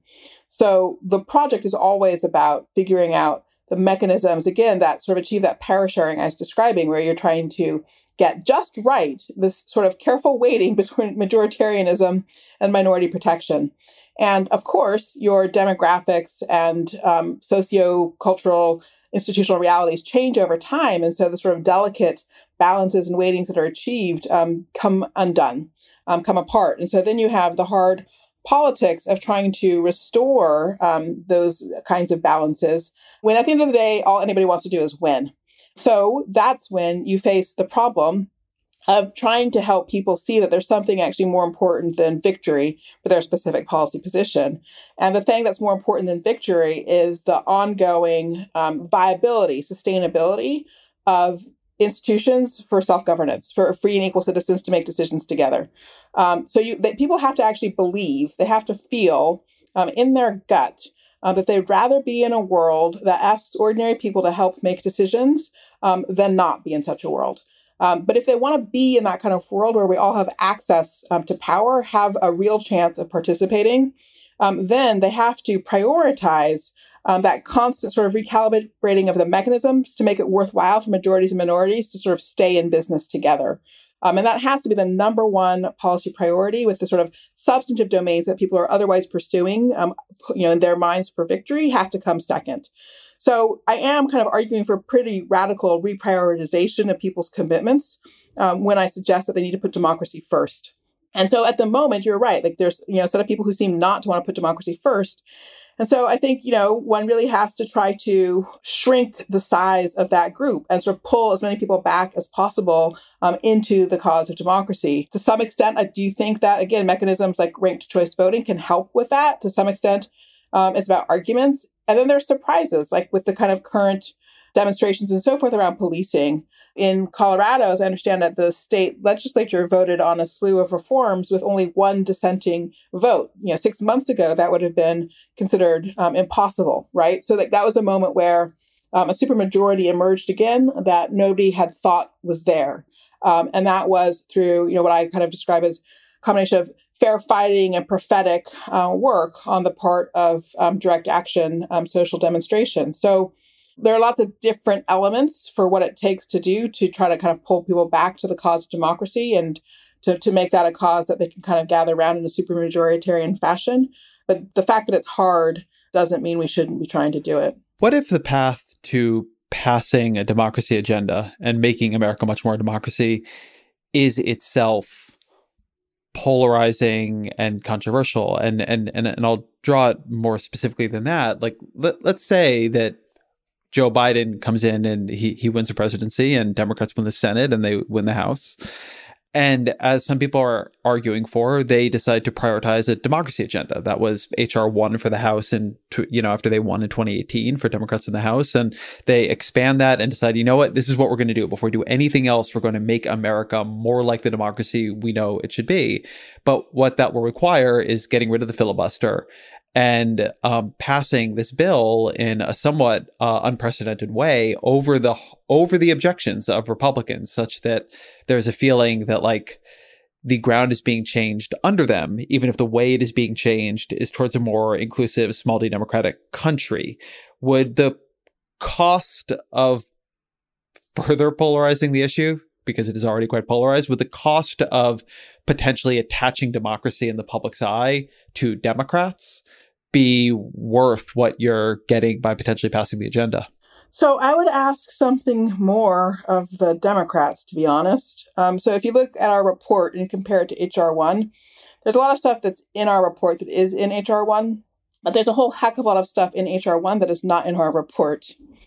So the project is always about figuring out the mechanisms, again, that sort of achieve that power sharing I was describing, where you're trying to get just right, this sort of careful weighting between majoritarianism and minority protection. And of course, your demographics and socio-cultural institutional realities change over time. And so the sort of delicate balances and weightings that are achieved come undone, come apart. And so then you have the hard politics of trying to restore those kinds of balances, when at the end of the day, all anybody wants to do is win. So that's when you face the problem of trying to help people see that there's something actually more important than victory for their specific policy position. And the thing that's more important than victory is the ongoing viability, sustainability of institutions for self-governance, for free and equal citizens to make decisions together. That people have to actually believe, they have to feel in their gut that they'd rather be in a world that asks ordinary people to help make decisions than not be in such a world. But if they want to be in that kind of world where we all have access to power, have a real chance of participating, then they have to prioritize that constant sort of recalibrating of the mechanisms to make it worthwhile for majorities and minorities to sort of stay in business together. And that has to be the number one policy priority, with the sort of substantive domains that people are otherwise pursuing, in their minds for victory, have to come second. So I am kind of arguing for pretty radical reprioritization of people's commitments when I suggest that they need to put democracy first. And so at the moment, you're right. Like there's, a set of people who seem not to want to put democracy first. And so I think, one really has to try to shrink the size of that group and sort of pull as many people back as possible into the cause of democracy. To some extent, I do think that, again, mechanisms like ranked choice voting can help with that. To some extent, it's about arguments. And then there's surprises, like with the kind of current demonstrations and so forth around policing. In Colorado, as I understand that the state legislature voted on a slew of reforms with only one dissenting vote. 6 months ago, that would have been considered impossible, right? So that was a moment where a supermajority emerged again that nobody had thought was there. And that was through, what I kind of describe as a combination of fair fighting and prophetic work on the part of direct action social demonstration. So There are lots of different elements for what it takes to do to try to kind of pull people back to the cause of democracy and to make that a cause that they can kind of gather around in a supermajoritarian fashion. But the fact that it's hard doesn't mean we shouldn't be trying to do it. What if the path to passing a democracy agenda and making America much more democracy is itself polarizing and controversial? And I'll draw it more specifically than that. Like, let's say that Joe Biden comes in and he wins the presidency and Democrats win the Senate and they win the House. And as some people are arguing for, they decide to prioritize a democracy agenda. That was H.R. 1 for the House and, after they won in 2018 for Democrats in the House. And they expand that and decide, you know what, this is what we're going to do. Before we do anything else, we're going to make America more like the democracy we know it should be. But what that will require is getting rid of the filibuster and passing this bill in a somewhat unprecedented way over the objections of Republicans, such that there's a feeling that like the ground is being changed under them, even if the way it is being changed is towards a more inclusive, small d democratic country. Would the cost of further polarizing the issue, because it is already quite polarized, would the cost of potentially attaching democracy in the public's eye to Democrats be worth what you're getting by potentially passing the agenda? So I would ask something more of the Democrats, to be honest. So if you look at our report and compare it to H.R. 1, there's a lot of stuff that's in our report that is in H.R. 1, but there's a whole heck of a lot of stuff in H.R. 1 that is not in our report.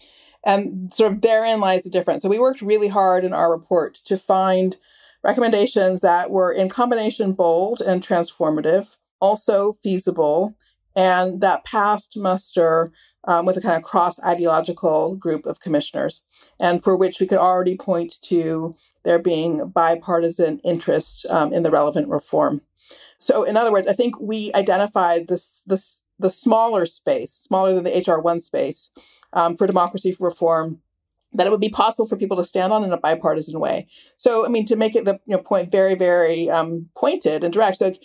And sort of therein lies the difference. So we worked really hard in our report to find recommendations that were in combination bold and transformative, also feasible, and that passed muster with a kind of cross-ideological group of commissioners, and for which we could already point to there being bipartisan interest in the relevant reform. So in other words, I think we identified the smaller space, smaller than the H.R. 1 space, for democracy reform, that it would be possible for people to stand on in a bipartisan way. So, I mean, to make it the point very, very pointed and direct. So,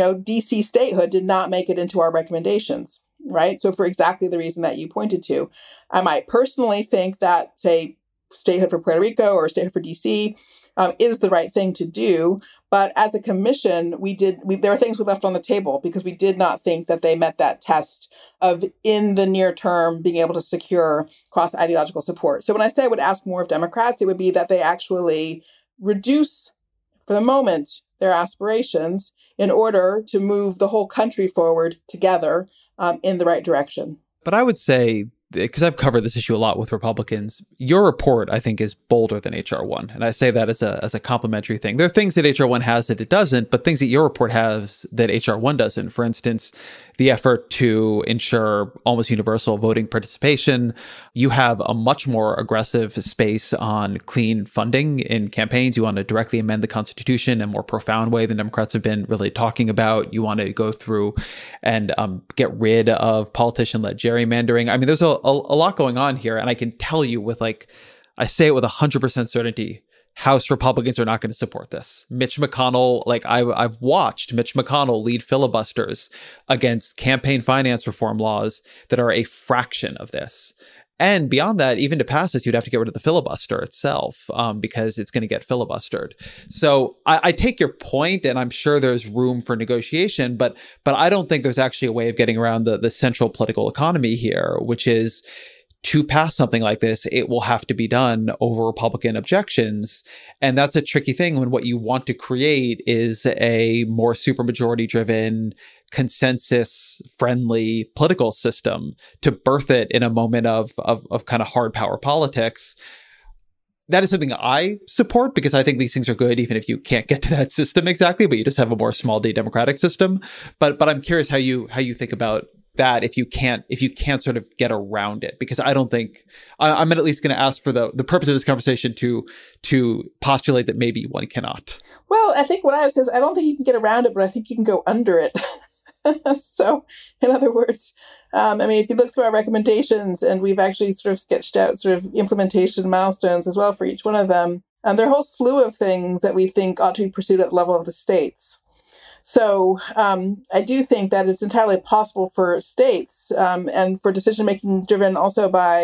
DC statehood did not make it into our recommendations, right? So for exactly the reason that you pointed to. I might personally think that, say, statehood for Puerto Rico or statehood for DC is the right thing to do. But as a commission, there are things we left on the table because we did not think that they met that test of, in the near term, being able to secure cross-ideological support. So when I say I would ask more of Democrats, it would be that they actually reduce, for the moment, their aspirations in order to move the whole country forward together in the right direction. But I would say, because I've covered this issue a lot with Republicans, your report, I think, is bolder than H.R. 1. And I say that as a complimentary thing. There are things that H.R. 1 has that it doesn't, but things that your report has that H.R. 1 doesn't. For instance, the effort to ensure almost universal voting participation. You have a much more aggressive space on clean funding in campaigns. You want to directly amend the Constitution in a more profound way than Democrats have been really talking about. You want to go through and get rid of politician-led gerrymandering. I mean, there's a lot going on here. And I can tell you I say it with 100% certainty, House Republicans are not going to support this. Mitch McConnell, I've watched Mitch McConnell lead filibusters against campaign finance reform laws that are a fraction of this. And beyond that, even to pass this, you'd have to get rid of the filibuster itself because it's going to get filibustered. So I take your point, and I'm sure there's room for negotiation, but I don't think there's actually a way of getting around the central political economy here, which is to pass something like this, it will have to be done over Republican objections. And that's a tricky thing when what you want to create is a more supermajority driven, consensus-friendly political system to birth it in a moment of kind of hard power politics. That is something I support because I think these things are good, even if you can't get to that system exactly, but you just have a more small d democratic system. But I'm curious how you think about that if you can't sort of get around it, because I don't think I'm at least going to ask for the purpose of this conversation to postulate that maybe one cannot. Well, I think what I would say is I don't think you can get around it, but I think you can go under it. So, in other words, if you look through our recommendations, and we've actually sort of sketched out sort of implementation milestones as well for each one of them, there are a whole slew of things that we think ought to be pursued at the level of the states. So I do think that it's entirely possible for states and for decision-making driven also by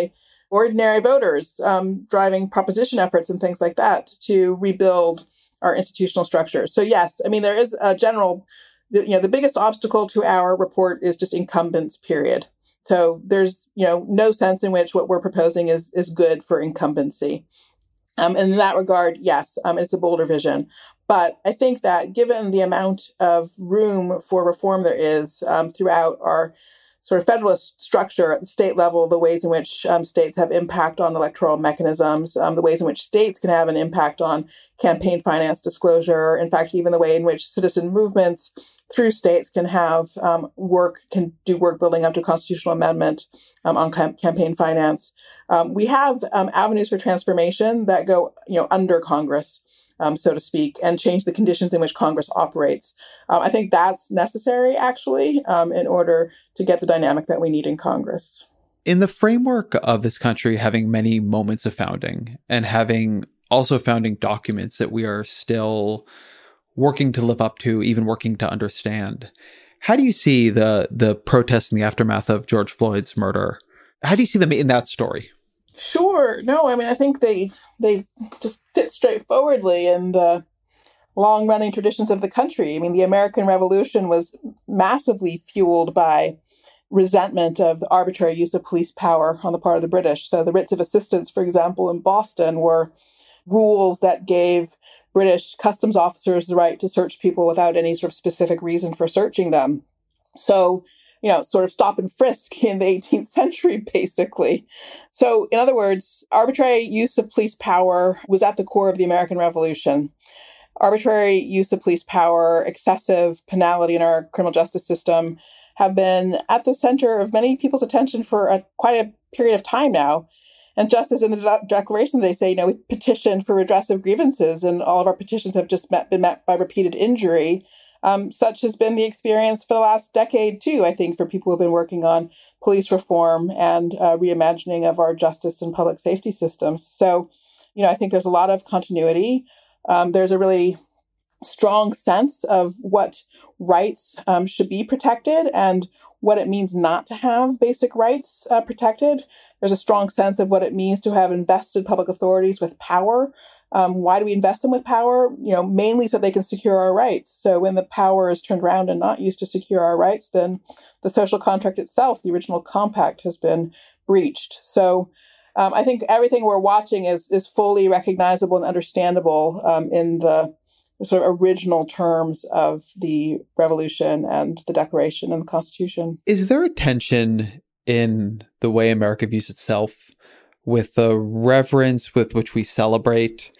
ordinary voters driving proposition efforts and things like that to rebuild our institutional structures. So yes, I mean, there is a general, the biggest obstacle to our report is just incumbents, period. So there's, no sense in which what we're proposing is good for incumbency. And in that regard, yes, it's a bolder vision. But I think that given the amount of room for reform there is throughout our sort of federalist structure at the state level, the ways in which states have impact on electoral mechanisms, the ways in which states can have an impact on campaign finance disclosure, in fact, even the way in which citizen movements through states can have work building up to constitutional amendment on campaign finance. We have avenues for transformation that go, under Congress, so to speak, and change the conditions in which Congress operates. I think that's necessary, actually, in order to get the dynamic that we need in Congress. In the framework of this country having many moments of founding and having also founding documents that we are still working to live up to, even working to understand, how do you see the protests in the aftermath of George Floyd's murder? How do you see them in that story? Sure. No, I mean, I think they just fit straightforwardly in the long-running traditions of the country. I mean, the American Revolution was massively fueled by resentment of the arbitrary use of police power on the part of the British. So the writs of assistance, for example, in Boston were rules that gave British customs officers the right to search people without any sort of specific reason for searching them. So, sort of stop and frisk in the 18th century, basically. So, in other words, arbitrary use of police power was at the core of the American Revolution. Arbitrary use of police power, excessive penalty in our criminal justice system have been at the center of many people's attention for quite a period of time now. And just as in the Declaration, they say, we petitioned for redress of grievances, and all of our petitions have just been met by repeated injury. Such has been the experience for the last decade, too, I think, for people who have been working on police reform and reimagining of our justice and public safety systems. So, I think there's a lot of continuity. There's a really strong sense of what rights should be protected and what it means not to have basic rights protected. There's a strong sense of what it means to have invested public authorities with power. Why do we invest them with power? Mainly so they can secure our rights. So when the power is turned around and not used to secure our rights, then the social contract itself, the original compact, has been breached. So I think everything we're watching is fully recognizable and understandable in the sort of original terms of the Revolution and the Declaration and the Constitution. Is there a tension in the way America views itself with the reverence with which we celebrate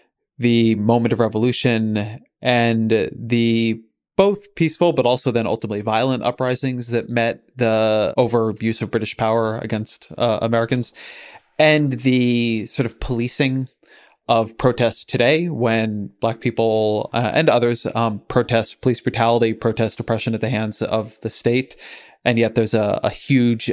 the moment of revolution and the both peaceful but also then ultimately violent uprisings that met the overuse of British power against Americans, and the sort of policing of protests today when Black people and others protest police brutality, protest oppression at the hands of the state. And yet there's a huge,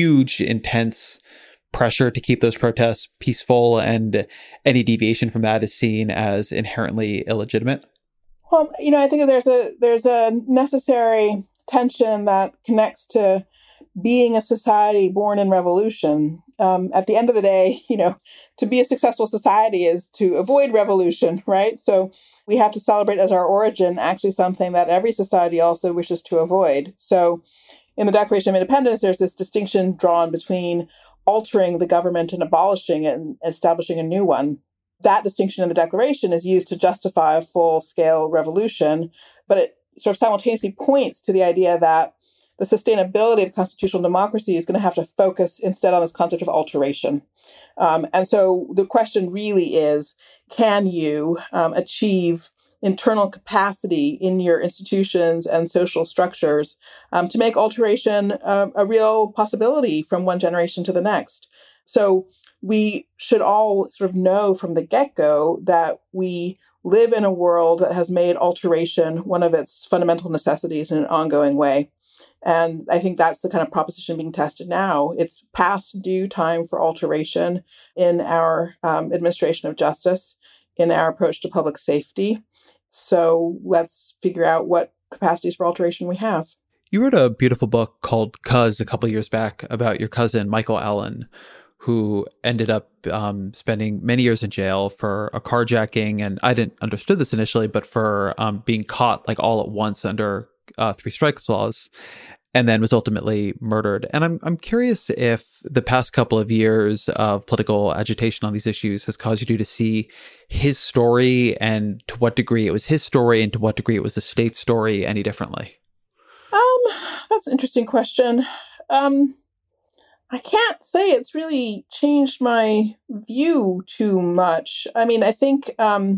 intense pressure to keep those protests peaceful, and any deviation from that is seen as inherently illegitimate? Well, I think there's a necessary tension that connects to being a society born in revolution. At the end of the day, to be a successful society is to avoid revolution, right? So we have to celebrate as our origin actually something that every society also wishes to avoid. So in the Declaration of Independence, there's this distinction drawn between altering the government and abolishing it and establishing a new one. That distinction in the Declaration is used to justify a full-scale revolution, but it sort of simultaneously points to the idea that the sustainability of constitutional democracy is going to have to focus instead on this concept of alteration. And so the question really is, can you achieve internal capacity in your institutions and social structures to make alteration a real possibility from one generation to the next? So we should all sort of know from the get-go that we live in a world that has made alteration one of its fundamental necessities in an ongoing way. And I think that's the kind of proposition being tested now. It's past due time for alteration in our administration of justice, in our approach to public safety. So let's figure out what capacities for alteration we have. You wrote a beautiful book called Cuz a couple of years back about your cousin, Michael Allen, who ended up spending many years in jail for a carjacking. And I didn't understood this initially, but for being caught like all at once under 3 strikes laws, and then was ultimately murdered. And I'm curious if the past couple of years of political agitation on these issues has caused you to see his story, and to what degree it was his story and to what degree it was the state's story any differently. That's an interesting question. I can't say it's really changed my view too much. I mean, I think,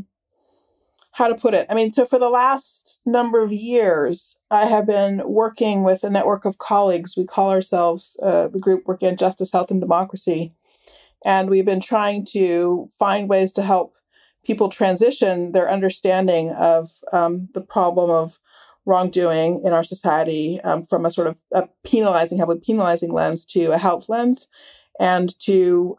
how to put it? I mean, so for the last number of years, I have been working with a network of colleagues. We call ourselves the group working on justice, health, and democracy. And we've been trying to find ways to help people transition their understanding of the problem of wrongdoing in our society from a sort of a heavily penalizing lens to a health lens, and to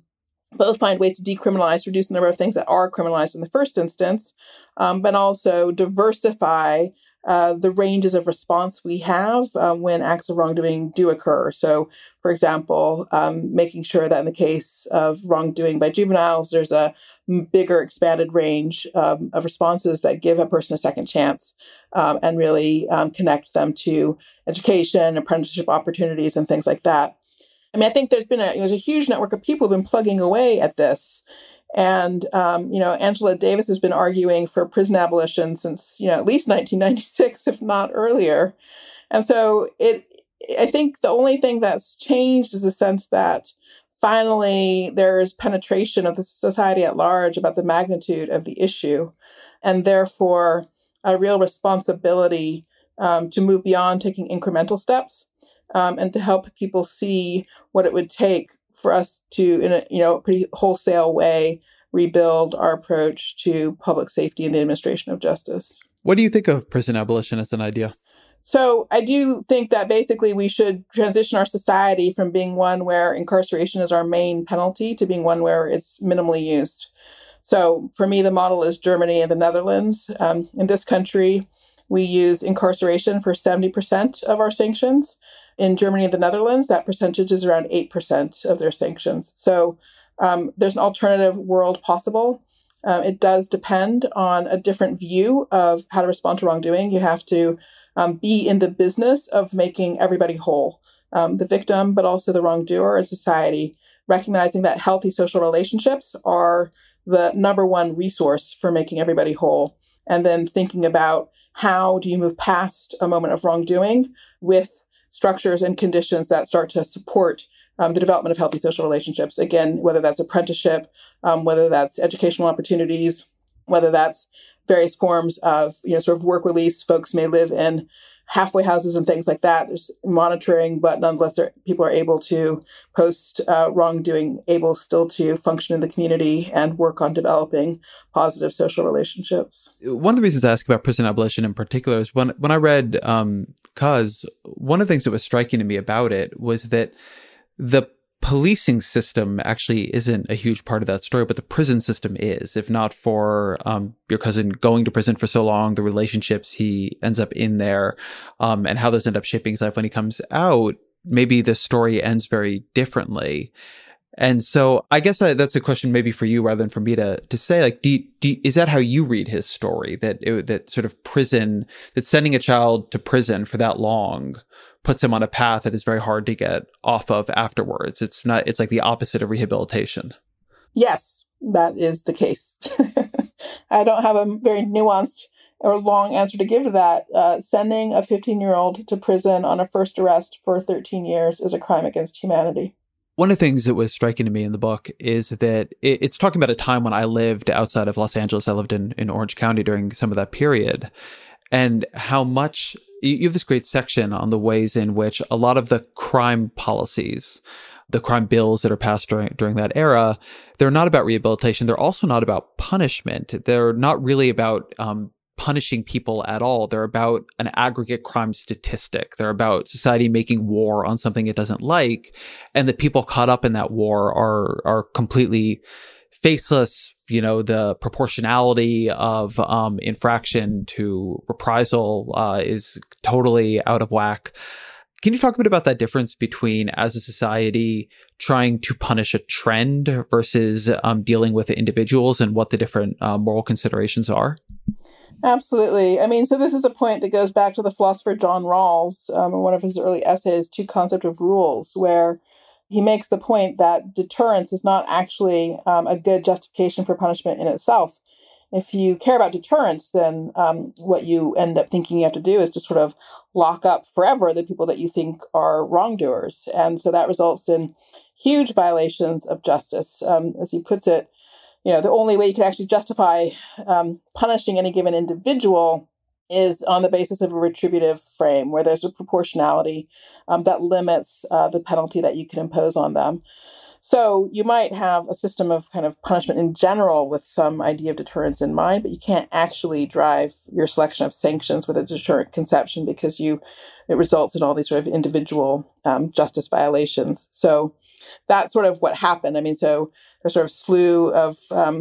both find ways to decriminalize, reduce the number of things that are criminalized in the first instance, but also diversify the ranges of response we have when acts of wrongdoing do occur. So, for example, making sure that in the case of wrongdoing by juveniles, there's a bigger expanded range of responses that give a person a second chance and really connect them to education, apprenticeship opportunities, and things like that. I mean, I think there's a huge network of people who've been plugging away at this. And, Angela Davis has been arguing for prison abolition since, at least 1996, if not earlier. And so I think the only thing that's changed is the sense that finally there's penetration of the society at large about the magnitude of the issue, and therefore a real responsibility to move beyond taking incremental steps and to help people see what it would take for us to, in a pretty wholesale way, rebuild our approach to public safety and the administration of justice. What do you think of prison abolition as an idea? So I do think that basically we should transition our society from being one where incarceration is our main penalty to being one where it's minimally used. So for me, the model is Germany and the Netherlands. In this country, we use incarceration for 70% of our sanctions. In Germany and the Netherlands, that percentage is around 8% of their sanctions. So there's an alternative world possible. It does depend on a different view of how to respond to wrongdoing. You have to be in the business of making everybody whole, the victim, but also the wrongdoer and society, recognizing that healthy social relationships are the number one resource for making everybody whole. And then thinking about how do you move past a moment of wrongdoing with structures and conditions that start to support the development of healthy social relationships. Again, whether that's apprenticeship, whether that's educational opportunities, whether that's various forms of, sort of work release. Folks may live in halfway houses and things like that. There's monitoring, but nonetheless, people are able to post wrongdoing, able still to function in the community and work on developing positive social relationships. One of the reasons I ask about prison abolition in particular is when I read Cuz, one of the things that was striking to me about it was that the policing system actually isn't a huge part of that story, but the prison system is. If not for your cousin going to prison for so long, the relationships he ends up in there, and how those end up shaping his life when he comes out, maybe the story ends very differently. And so I guess that's a question maybe for you rather than for me to say, like, is that how you read his story? That sort of prison, that sending a child to prison for that long puts him on a path that is very hard to get off of afterwards. It's like the opposite of rehabilitation. Yes, that is the case. I don't have a very nuanced or long answer to give to that. Sending a 15-year-old to prison on a first arrest for 13 years is a crime against humanity. One of the things that was striking to me in the book is that it's talking about a time when I lived outside of Los Angeles. I lived in Orange County during some of that period, and how much you have this great section on the ways in which a lot of the crime policies, the crime bills that are passed during that era, they're not about rehabilitation. They're also not about punishment. They're not really about punishing people at all. They're about an aggregate crime statistic. They're about society making war on something it doesn't like, and the people caught up in that war are completely faceless. The proportionality of infraction to reprisal is totally out of whack. Can you talk a bit about that difference between, as a society, trying to punish a trend versus dealing with individuals and what the different moral considerations are? Absolutely. I mean, so this is a point that goes back to the philosopher John Rawls in one of his early essays, To Concept of Rules, where he makes the point that deterrence is not actually a good justification for punishment in itself. If you care about deterrence, then what you end up thinking you have to do is just sort of lock up forever the people that you think are wrongdoers. And so that results in huge violations of justice. As he puts it, the only way you can actually justify punishing any given individual is on the basis of a retributive frame where there's a proportionality that limits the penalty that you can impose on them. So you might have a system of kind of punishment in general with some idea of deterrence in mind, but you can't actually drive your selection of sanctions with a deterrent conception because it results in all these sort of individual justice violations. So that's sort of what happened. I mean, so there's sort of slew of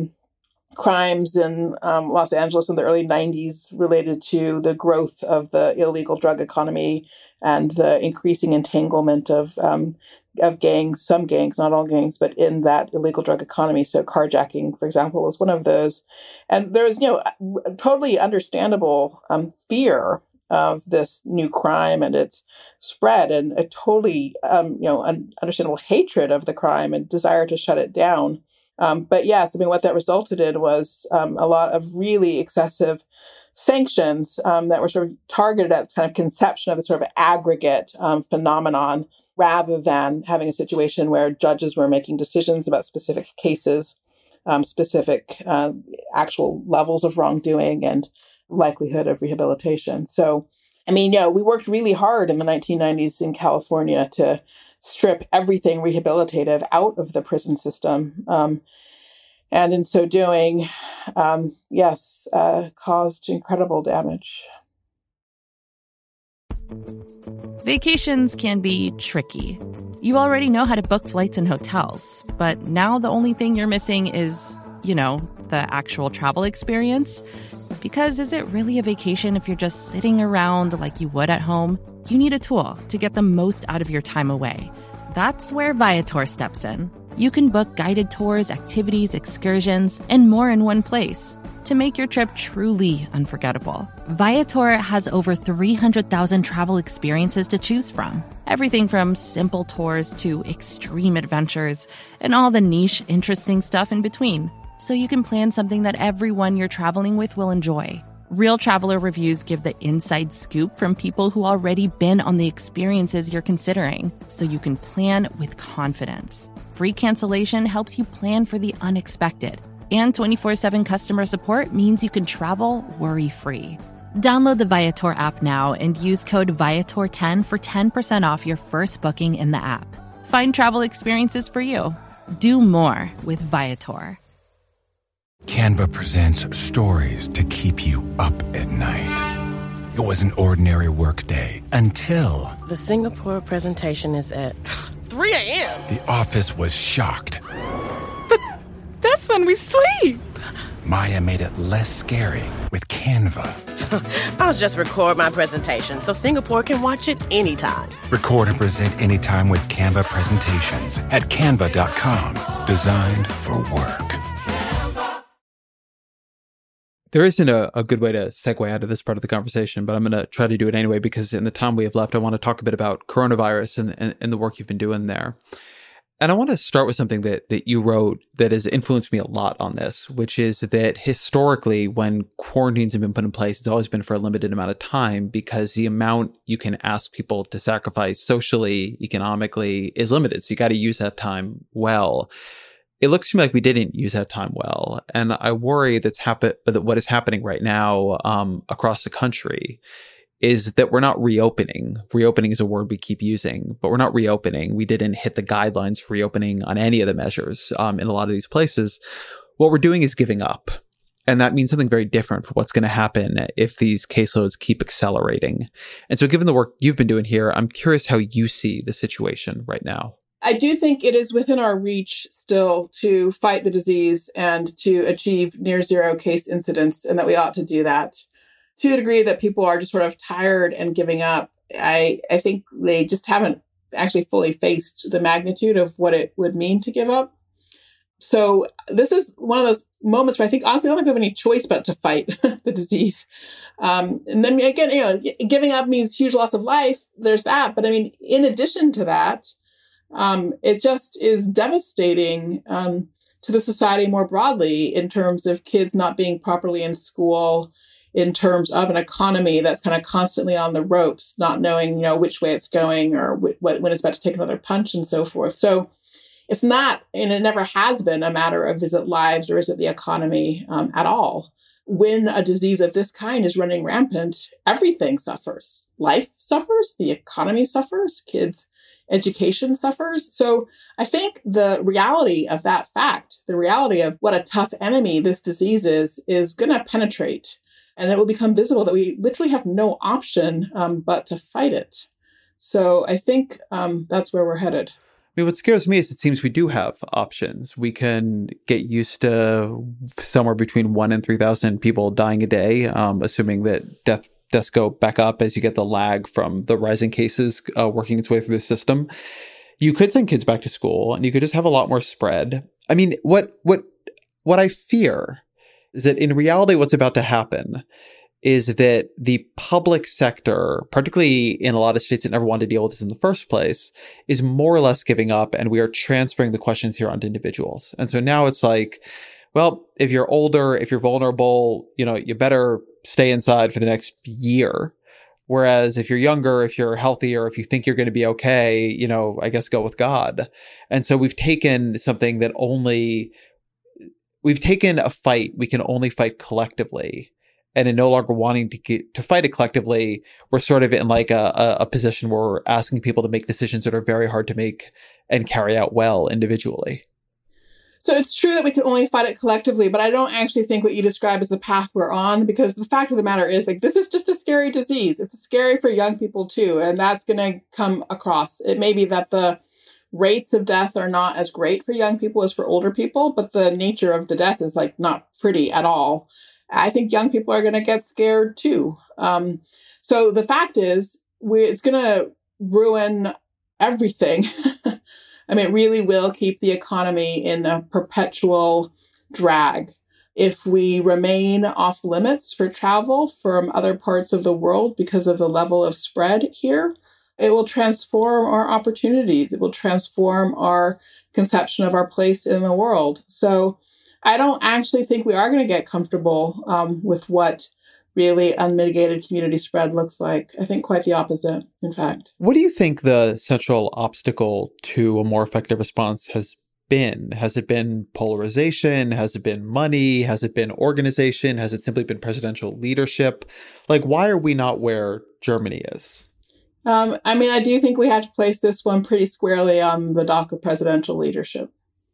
crimes in Los Angeles in the early 90s related to the growth of the illegal drug economy and the increasing entanglement of gangs, some gangs, not all gangs, but in that illegal drug economy. So carjacking, for example, was one of those. And there was, totally understandable fear of this new crime and its spread, and a totally, understandable hatred of the crime and desire to shut it down. But yes, I mean, what that resulted in was a lot of really excessive sanctions that were sort of targeted at the kind of conception of the sort of aggregate phenomenon, rather than having a situation where judges were making decisions about specific cases, specific actual levels of wrongdoing and likelihood of rehabilitation. So, I mean, we worked really hard in the 1990s in California to strip everything rehabilitative out of the prison system. And in so doing, caused incredible damage. Vacations can be tricky. You already know how to book flights and hotels, but now the only thing you're missing is, the actual travel experience. Because is it really a vacation if you're just sitting around like you would at home? You need a tool to get the most out of your time away. That's where Viator steps in. You can book guided tours, activities, excursions, and more in one place to make your trip truly unforgettable. Viator has over 300,000 travel experiences to choose from. Everything from simple tours to extreme adventures and all the niche, interesting stuff in between. So you can plan something that everyone you're traveling with will enjoy. Real traveler reviews give the inside scoop from people who already been on the experiences you're considering, so you can plan with confidence. Free cancellation helps you plan for the unexpected. And 24/7 customer support means you can travel worry-free. Download the Viator app now and use code Viator10 for 10% off your first booking in the app. Find travel experiences for you. Do more with Viator. Canva presents stories to keep you up at night. It was an ordinary workday until... The Singapore presentation is at 3 a.m. The office was shocked. But that's when we sleep. Maya made it less scary with Canva. I'll just record my presentation so Singapore can watch it anytime. Record and present anytime with Canva presentations at canva.com. Designed for work. There isn't a good way to segue out of this part of the conversation, but I'm going to try to do it anyway, because in the time we have left, I want to talk a bit about coronavirus and the work you've been doing there. And I want to start with something that you wrote that has influenced me a lot on this, which is that historically, when quarantines have been put in place, it's always been for a limited amount of time because the amount you can ask people to sacrifice socially, economically is limited. So you got to use that time well. It looks to me like we didn't use that time well. And I worry that what is happening right now across the country is that we're not reopening. Reopening is a word we keep using, but we're not reopening. We didn't hit the guidelines for reopening on any of the measures in a lot of these places. What we're doing is giving up. And that means something very different for what's going to happen if these caseloads keep accelerating. And so given the work you've been doing here, I'm curious how you see the situation right now. I do think it is within our reach still to fight the disease and to achieve near zero case incidence, and that we ought to do that. To the degree that people are just sort of tired and giving up, I think they just haven't actually fully faced the magnitude of what it would mean to give up. So this is one of those moments where I think, honestly, I don't think we have any choice but to fight the disease. And then again, giving up means huge loss of life. There's that. But I mean, in addition to that, it just is devastating to the society more broadly in terms of kids not being properly in school, in terms of an economy that's kind of constantly on the ropes, not knowing, which way it's going or when it's about to take another punch and so forth. So it's not, and it never has been, a matter of is it lives or is it the economy at all. When a disease of this kind is running rampant, everything suffers. Life suffers, the economy suffers, kids' education suffers. So I think the reality of that fact, the reality of what a tough enemy this disease is going to penetrate. And it will become visible that we literally have no option but to fight it. So I think that's where we're headed. I mean, what scares me is it seems we do have options. We can get used to somewhere between 1 and 3,000 people dying a day, assuming that deaths go back up as you get the lag from the rising cases working its way through the system. You could send kids back to school and you could just have a lot more spread. I mean, what I fear is that in reality, what's about to happen is that the public sector, particularly in a lot of states that never wanted to deal with this in the first place, is more or less giving up, and we are transferring the questions here onto individuals. And so now it's like, well, if you're older, if you're vulnerable, you better stay inside for the next year. Whereas if you're younger, if you're healthier, if you think you're going to be okay, I guess go with God. And so we've taken something that we've taken a fight we can only fight collectively. And in no longer wanting to fight it collectively, we're sort of in like a position where we're asking people to make decisions that are very hard to make and carry out well individually. So it's true that we can only fight it collectively, but I don't actually think what you describe is the path we're on, because the fact of the matter is, this is just a scary disease. It's scary for young people too, and that's going to come across. It may be that the rates of death are not as great for young people as for older people, but the nature of the death is not pretty at all. I think young people are going to get scared too. So the fact is, it's going to ruin everything. I mean, it really will keep the economy in a perpetual drag. If we remain off limits for travel from other parts of the world because of the level of spread here, it will transform our opportunities. It will transform our conception of our place in the world. So I don't actually think we are going to get comfortable with what really unmitigated community spread looks like. I think quite the opposite, in fact. What do you think the central obstacle to a more effective response has been? Has it been polarization? Has it been money? Has it been organization? Has it simply been presidential leadership? Why are we not where Germany is? I do think we have to place this one pretty squarely on the dock of presidential leadership.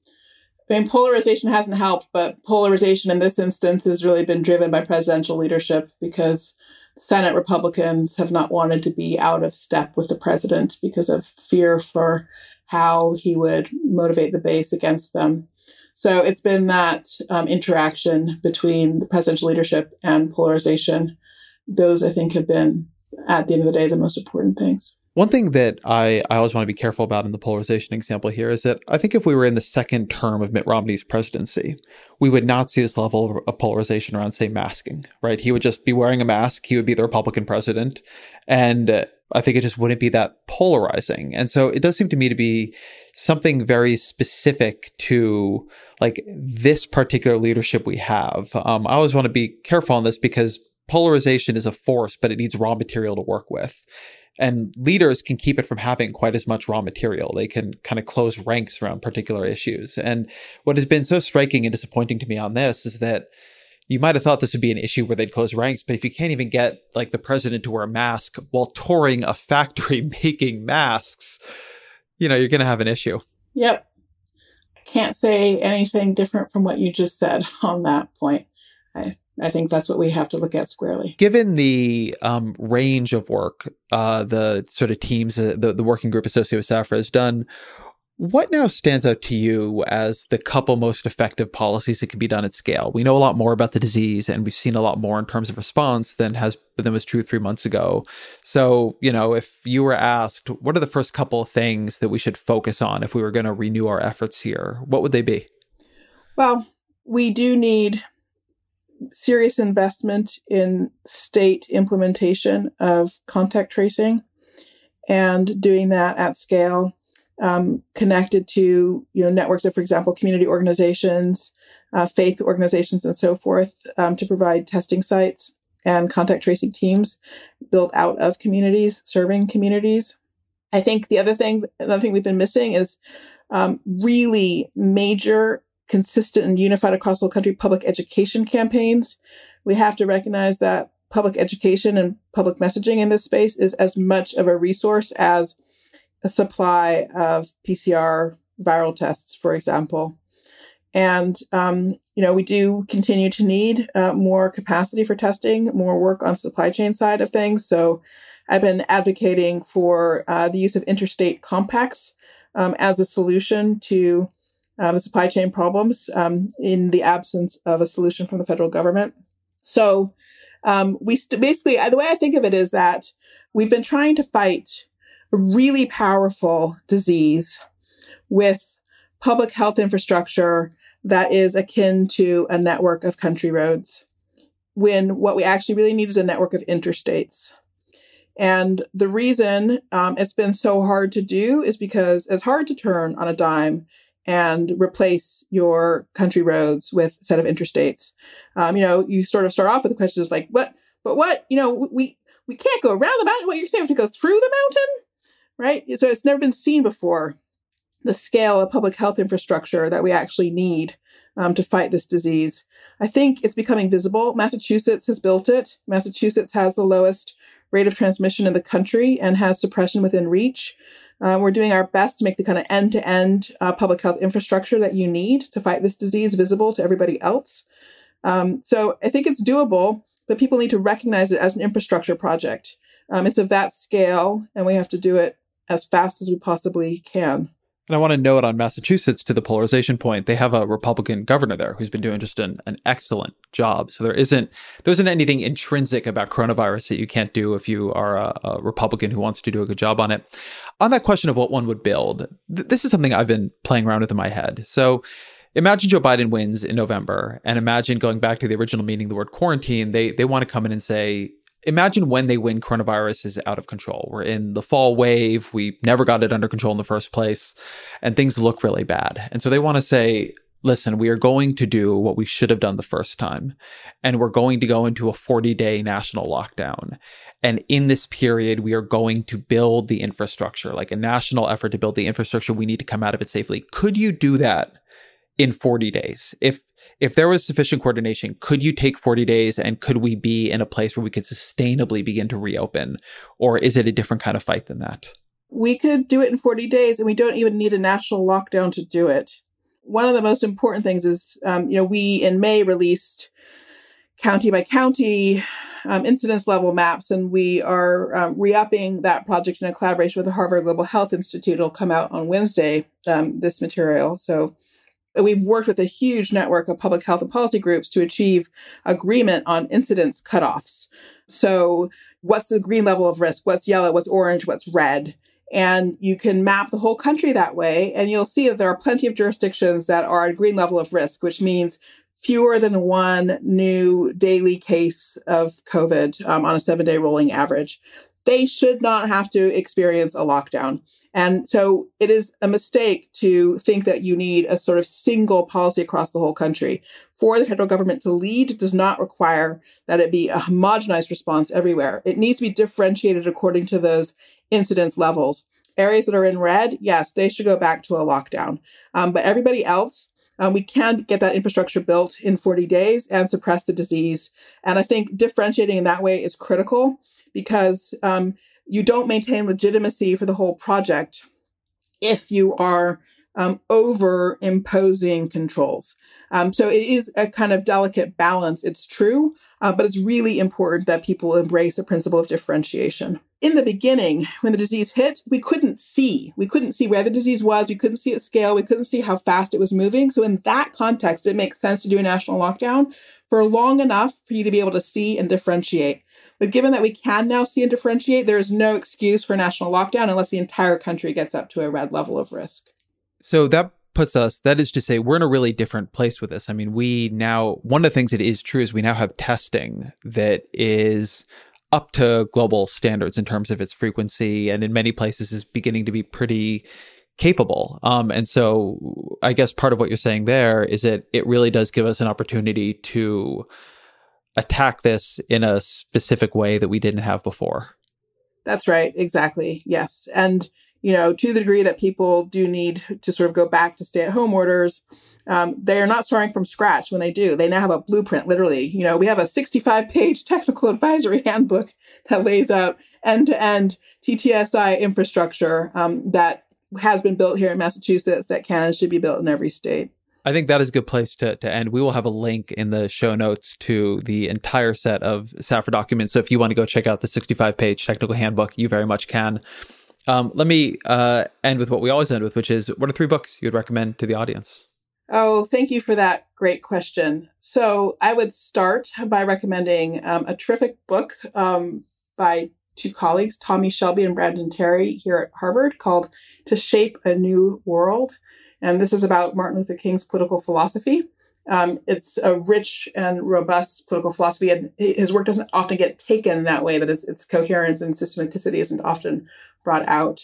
I mean, polarization hasn't helped, but polarization in this instance has really been driven by presidential leadership because Senate Republicans have not wanted to be out of step with the president because of fear for how he would motivate the base against them. So it's been that interaction between the presidential leadership and polarization. Those, I think, have been, at the end of the day, the most important things. One thing that I always want to be careful about in the polarization example here is that I think if we were in the second term of Mitt Romney's presidency, we would not see this level of polarization around, say, masking, right? He would just be wearing a mask. He would be the Republican president. And I think it just wouldn't be that polarizing. And so it does seem to me to be something very specific to this particular leadership we have. I always want to be careful on this because polarization is a force, but it needs raw material to work with. And leaders can keep it from having quite as much raw material. They can kind of close ranks around particular issues. And what has been so striking and disappointing to me on this is that you might have thought this would be an issue where they'd close ranks, but if you can't even get the president to wear a mask while touring a factory making masks, you're going to have an issue. Yep. Can't say anything different from what you just said on that point. I think that's what we have to look at squarely. Given the range of work the sort of teams, the working group associated with SAFRA has done, What now stands out to you as the couple most effective policies that can be done at scale? We know a lot more about the disease, and we've seen a lot more in terms of response than was true 3 months ago. So, if you were asked, what are the first couple of things that we should focus on if we were going to renew our efforts here? What would they be? Well, we do need serious investment in state implementation of contact tracing and doing that at scale. Connected to networks of, for example, community organizations, faith organizations, and so forth, to provide testing sites and contact tracing teams built out of communities, serving communities. I think another thing we've been missing is really major, consistent, and unified across the whole country public education campaigns. We have to recognize that public education and public messaging in this space is as much of a resource as a supply of PCR viral tests, for example. And, we do continue to need more capacity for testing, more work on supply chain side of things. So I've been advocating for the use of interstate compacts as a solution to the supply chain problems in the absence of a solution from the federal government. So basically, the way I think of it is that we've been trying to fight a really powerful disease with public health infrastructure that is akin to a network of country roads, when what we actually really need is a network of interstates. And the reason it's been so hard to do is because it's hard to turn on a dime and replace your country roads with a set of interstates. You sort of start off with the question is like, what, we can't go around the mountain. What you're saying, we have to go through the mountain? Right? So it's never been seen before, the scale of public health infrastructure that we actually need to fight this disease. I think it's becoming visible. Massachusetts has built it. Massachusetts has the lowest rate of transmission in the country and has suppression within reach. We're doing our best to make the kind of end-to-end public health infrastructure that you need to fight this disease visible to everybody else. So I think it's doable, but people need to recognize it as an infrastructure project. It's of that scale, and we have to do it as fast as we possibly can. And I want to note on Massachusetts, to the polarization point, they have a Republican governor there who's been doing just an excellent job. So there isn't anything intrinsic about coronavirus that you can't do if you are a Republican who wants to do a good job on it. On that question of what one would build, this is something I've been playing around with in my head. So imagine Joe Biden wins in November, and imagine going back to the original meaning of the word quarantine. They want to come in and say, imagine when they win, coronavirus is out of control. We're in the fall wave. We never got it under control in the first place, and things look really bad. And so they want to say, listen, we are going to do what we should have done the first time, and we're going to go into a 40-day national lockdown. And in this period, we are going to build the infrastructure, like a national effort to build the infrastructure. We need to come out of it safely. Could you do that in 40 days? If there was sufficient coordination, could you take 40 days and could we be in a place where we could sustainably begin to reopen? Or is it a different kind of fight than that? We could do it in 40 days, and we don't even need a national lockdown to do it. One of the most important things is, we in May released county by county incidence level maps, and we are re-upping that project in a collaboration with the Harvard Global Health Institute. It'll come out on Wednesday, this material. So we've worked with a huge network of public health and policy groups to achieve agreement on incidence cutoffs. So what's the green level of risk? What's yellow? What's orange? What's red? And you can map the whole country that way. And you'll see that there are plenty of jurisdictions that are at green level of risk, which means fewer than one new daily case of COVID on a 7-day rolling average. They should not have to experience a lockdown. And so it is a mistake to think that you need a sort of single policy across the whole country. For the federal government to lead does not require that it be a homogenized response everywhere. It needs to be differentiated according to those incidence levels. Areas that are in red, yes, they should go back to a lockdown. But everybody else, we can get that infrastructure built in 40 days and suppress the disease. And I think differentiating in that way is critical because you don't maintain legitimacy for the whole project if you are over imposing controls. So it is a kind of delicate balance. It's true, but it's really important that people embrace a principle of differentiation. In the beginning, when the disease hit, we couldn't see. We couldn't see where the disease was. We couldn't see its scale. We couldn't see how fast it was moving. So in that context, it makes sense to do a national lockdown for long enough for you to be able to see and differentiate. But given that we can now see and differentiate, there is no excuse for a national lockdown unless the entire country gets up to a red level of risk. So that puts us, that is to say, we're in a really different place with this. I mean, one of the things that is true is we now have testing that is up to global standards in terms of its frequency, and in many places is beginning to be pretty capable. And so I guess part of what you're saying there is that it really does give us an opportunity to attack this in a specific way that we didn't have before. That's right. Exactly. Yes. And, to the degree that people do need to sort of go back to stay-at-home orders, they are not starting from scratch when they do. They now have a blueprint, literally. We have a 65-page technical advisory handbook that lays out end-to-end TTSI infrastructure that has been built here in Massachusetts that can and should be built in every state. I think that is a good place to end. We will have a link in the show notes to the entire set of SAFR documents. So if you want to go check out the 65-page technical handbook, you very much can. Let me end with what we always end with, which is, what are 3 books you would recommend to the audience? Oh, thank you for that great question. So I would start by recommending a terrific book by 2 colleagues, Tommy Shelby and Brandon Terry here at Harvard, called To Shape a New World. And this is about Martin Luther King's political philosophy. It's a rich and robust political philosophy, and his work doesn't often get taken in that way, that its coherence and systematicity isn't often brought out.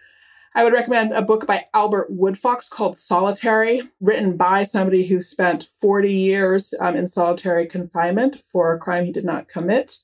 I would recommend a book by Albert Woodfox called Solitary, written by somebody who spent 40 years in solitary confinement for a crime he did not commit.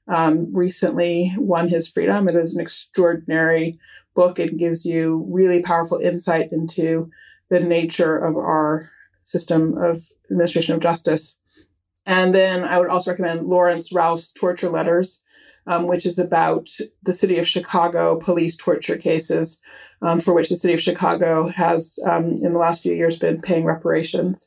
Recently won his freedom. It is an extraordinary book. It gives you really powerful insight into the nature of our system of administration of justice. And then I would also recommend Lawrence Ralph's Torture Letters, which is about the city of Chicago police torture cases, for which the city of Chicago has, in the last few years, been paying reparations.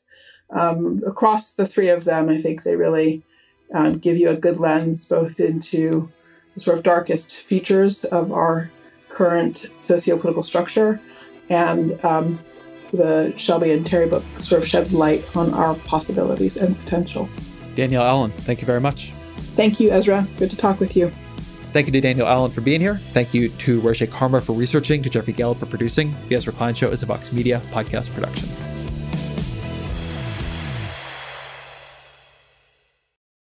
Across the 3 of them, I think they really give you a good lens both into the sort of darkest features of our current socio-political structure, and the Shelby and Terry book sort of sheds light on our possibilities and potential. Danielle Allen, thank you very much. Thank you, Ezra. Good to talk with you. Thank you to Danielle Allen for being here. Thank you to Roger Karma for researching, to Jeffrey Geld for producing. The Ezra Klein Show is a Vox Media podcast production.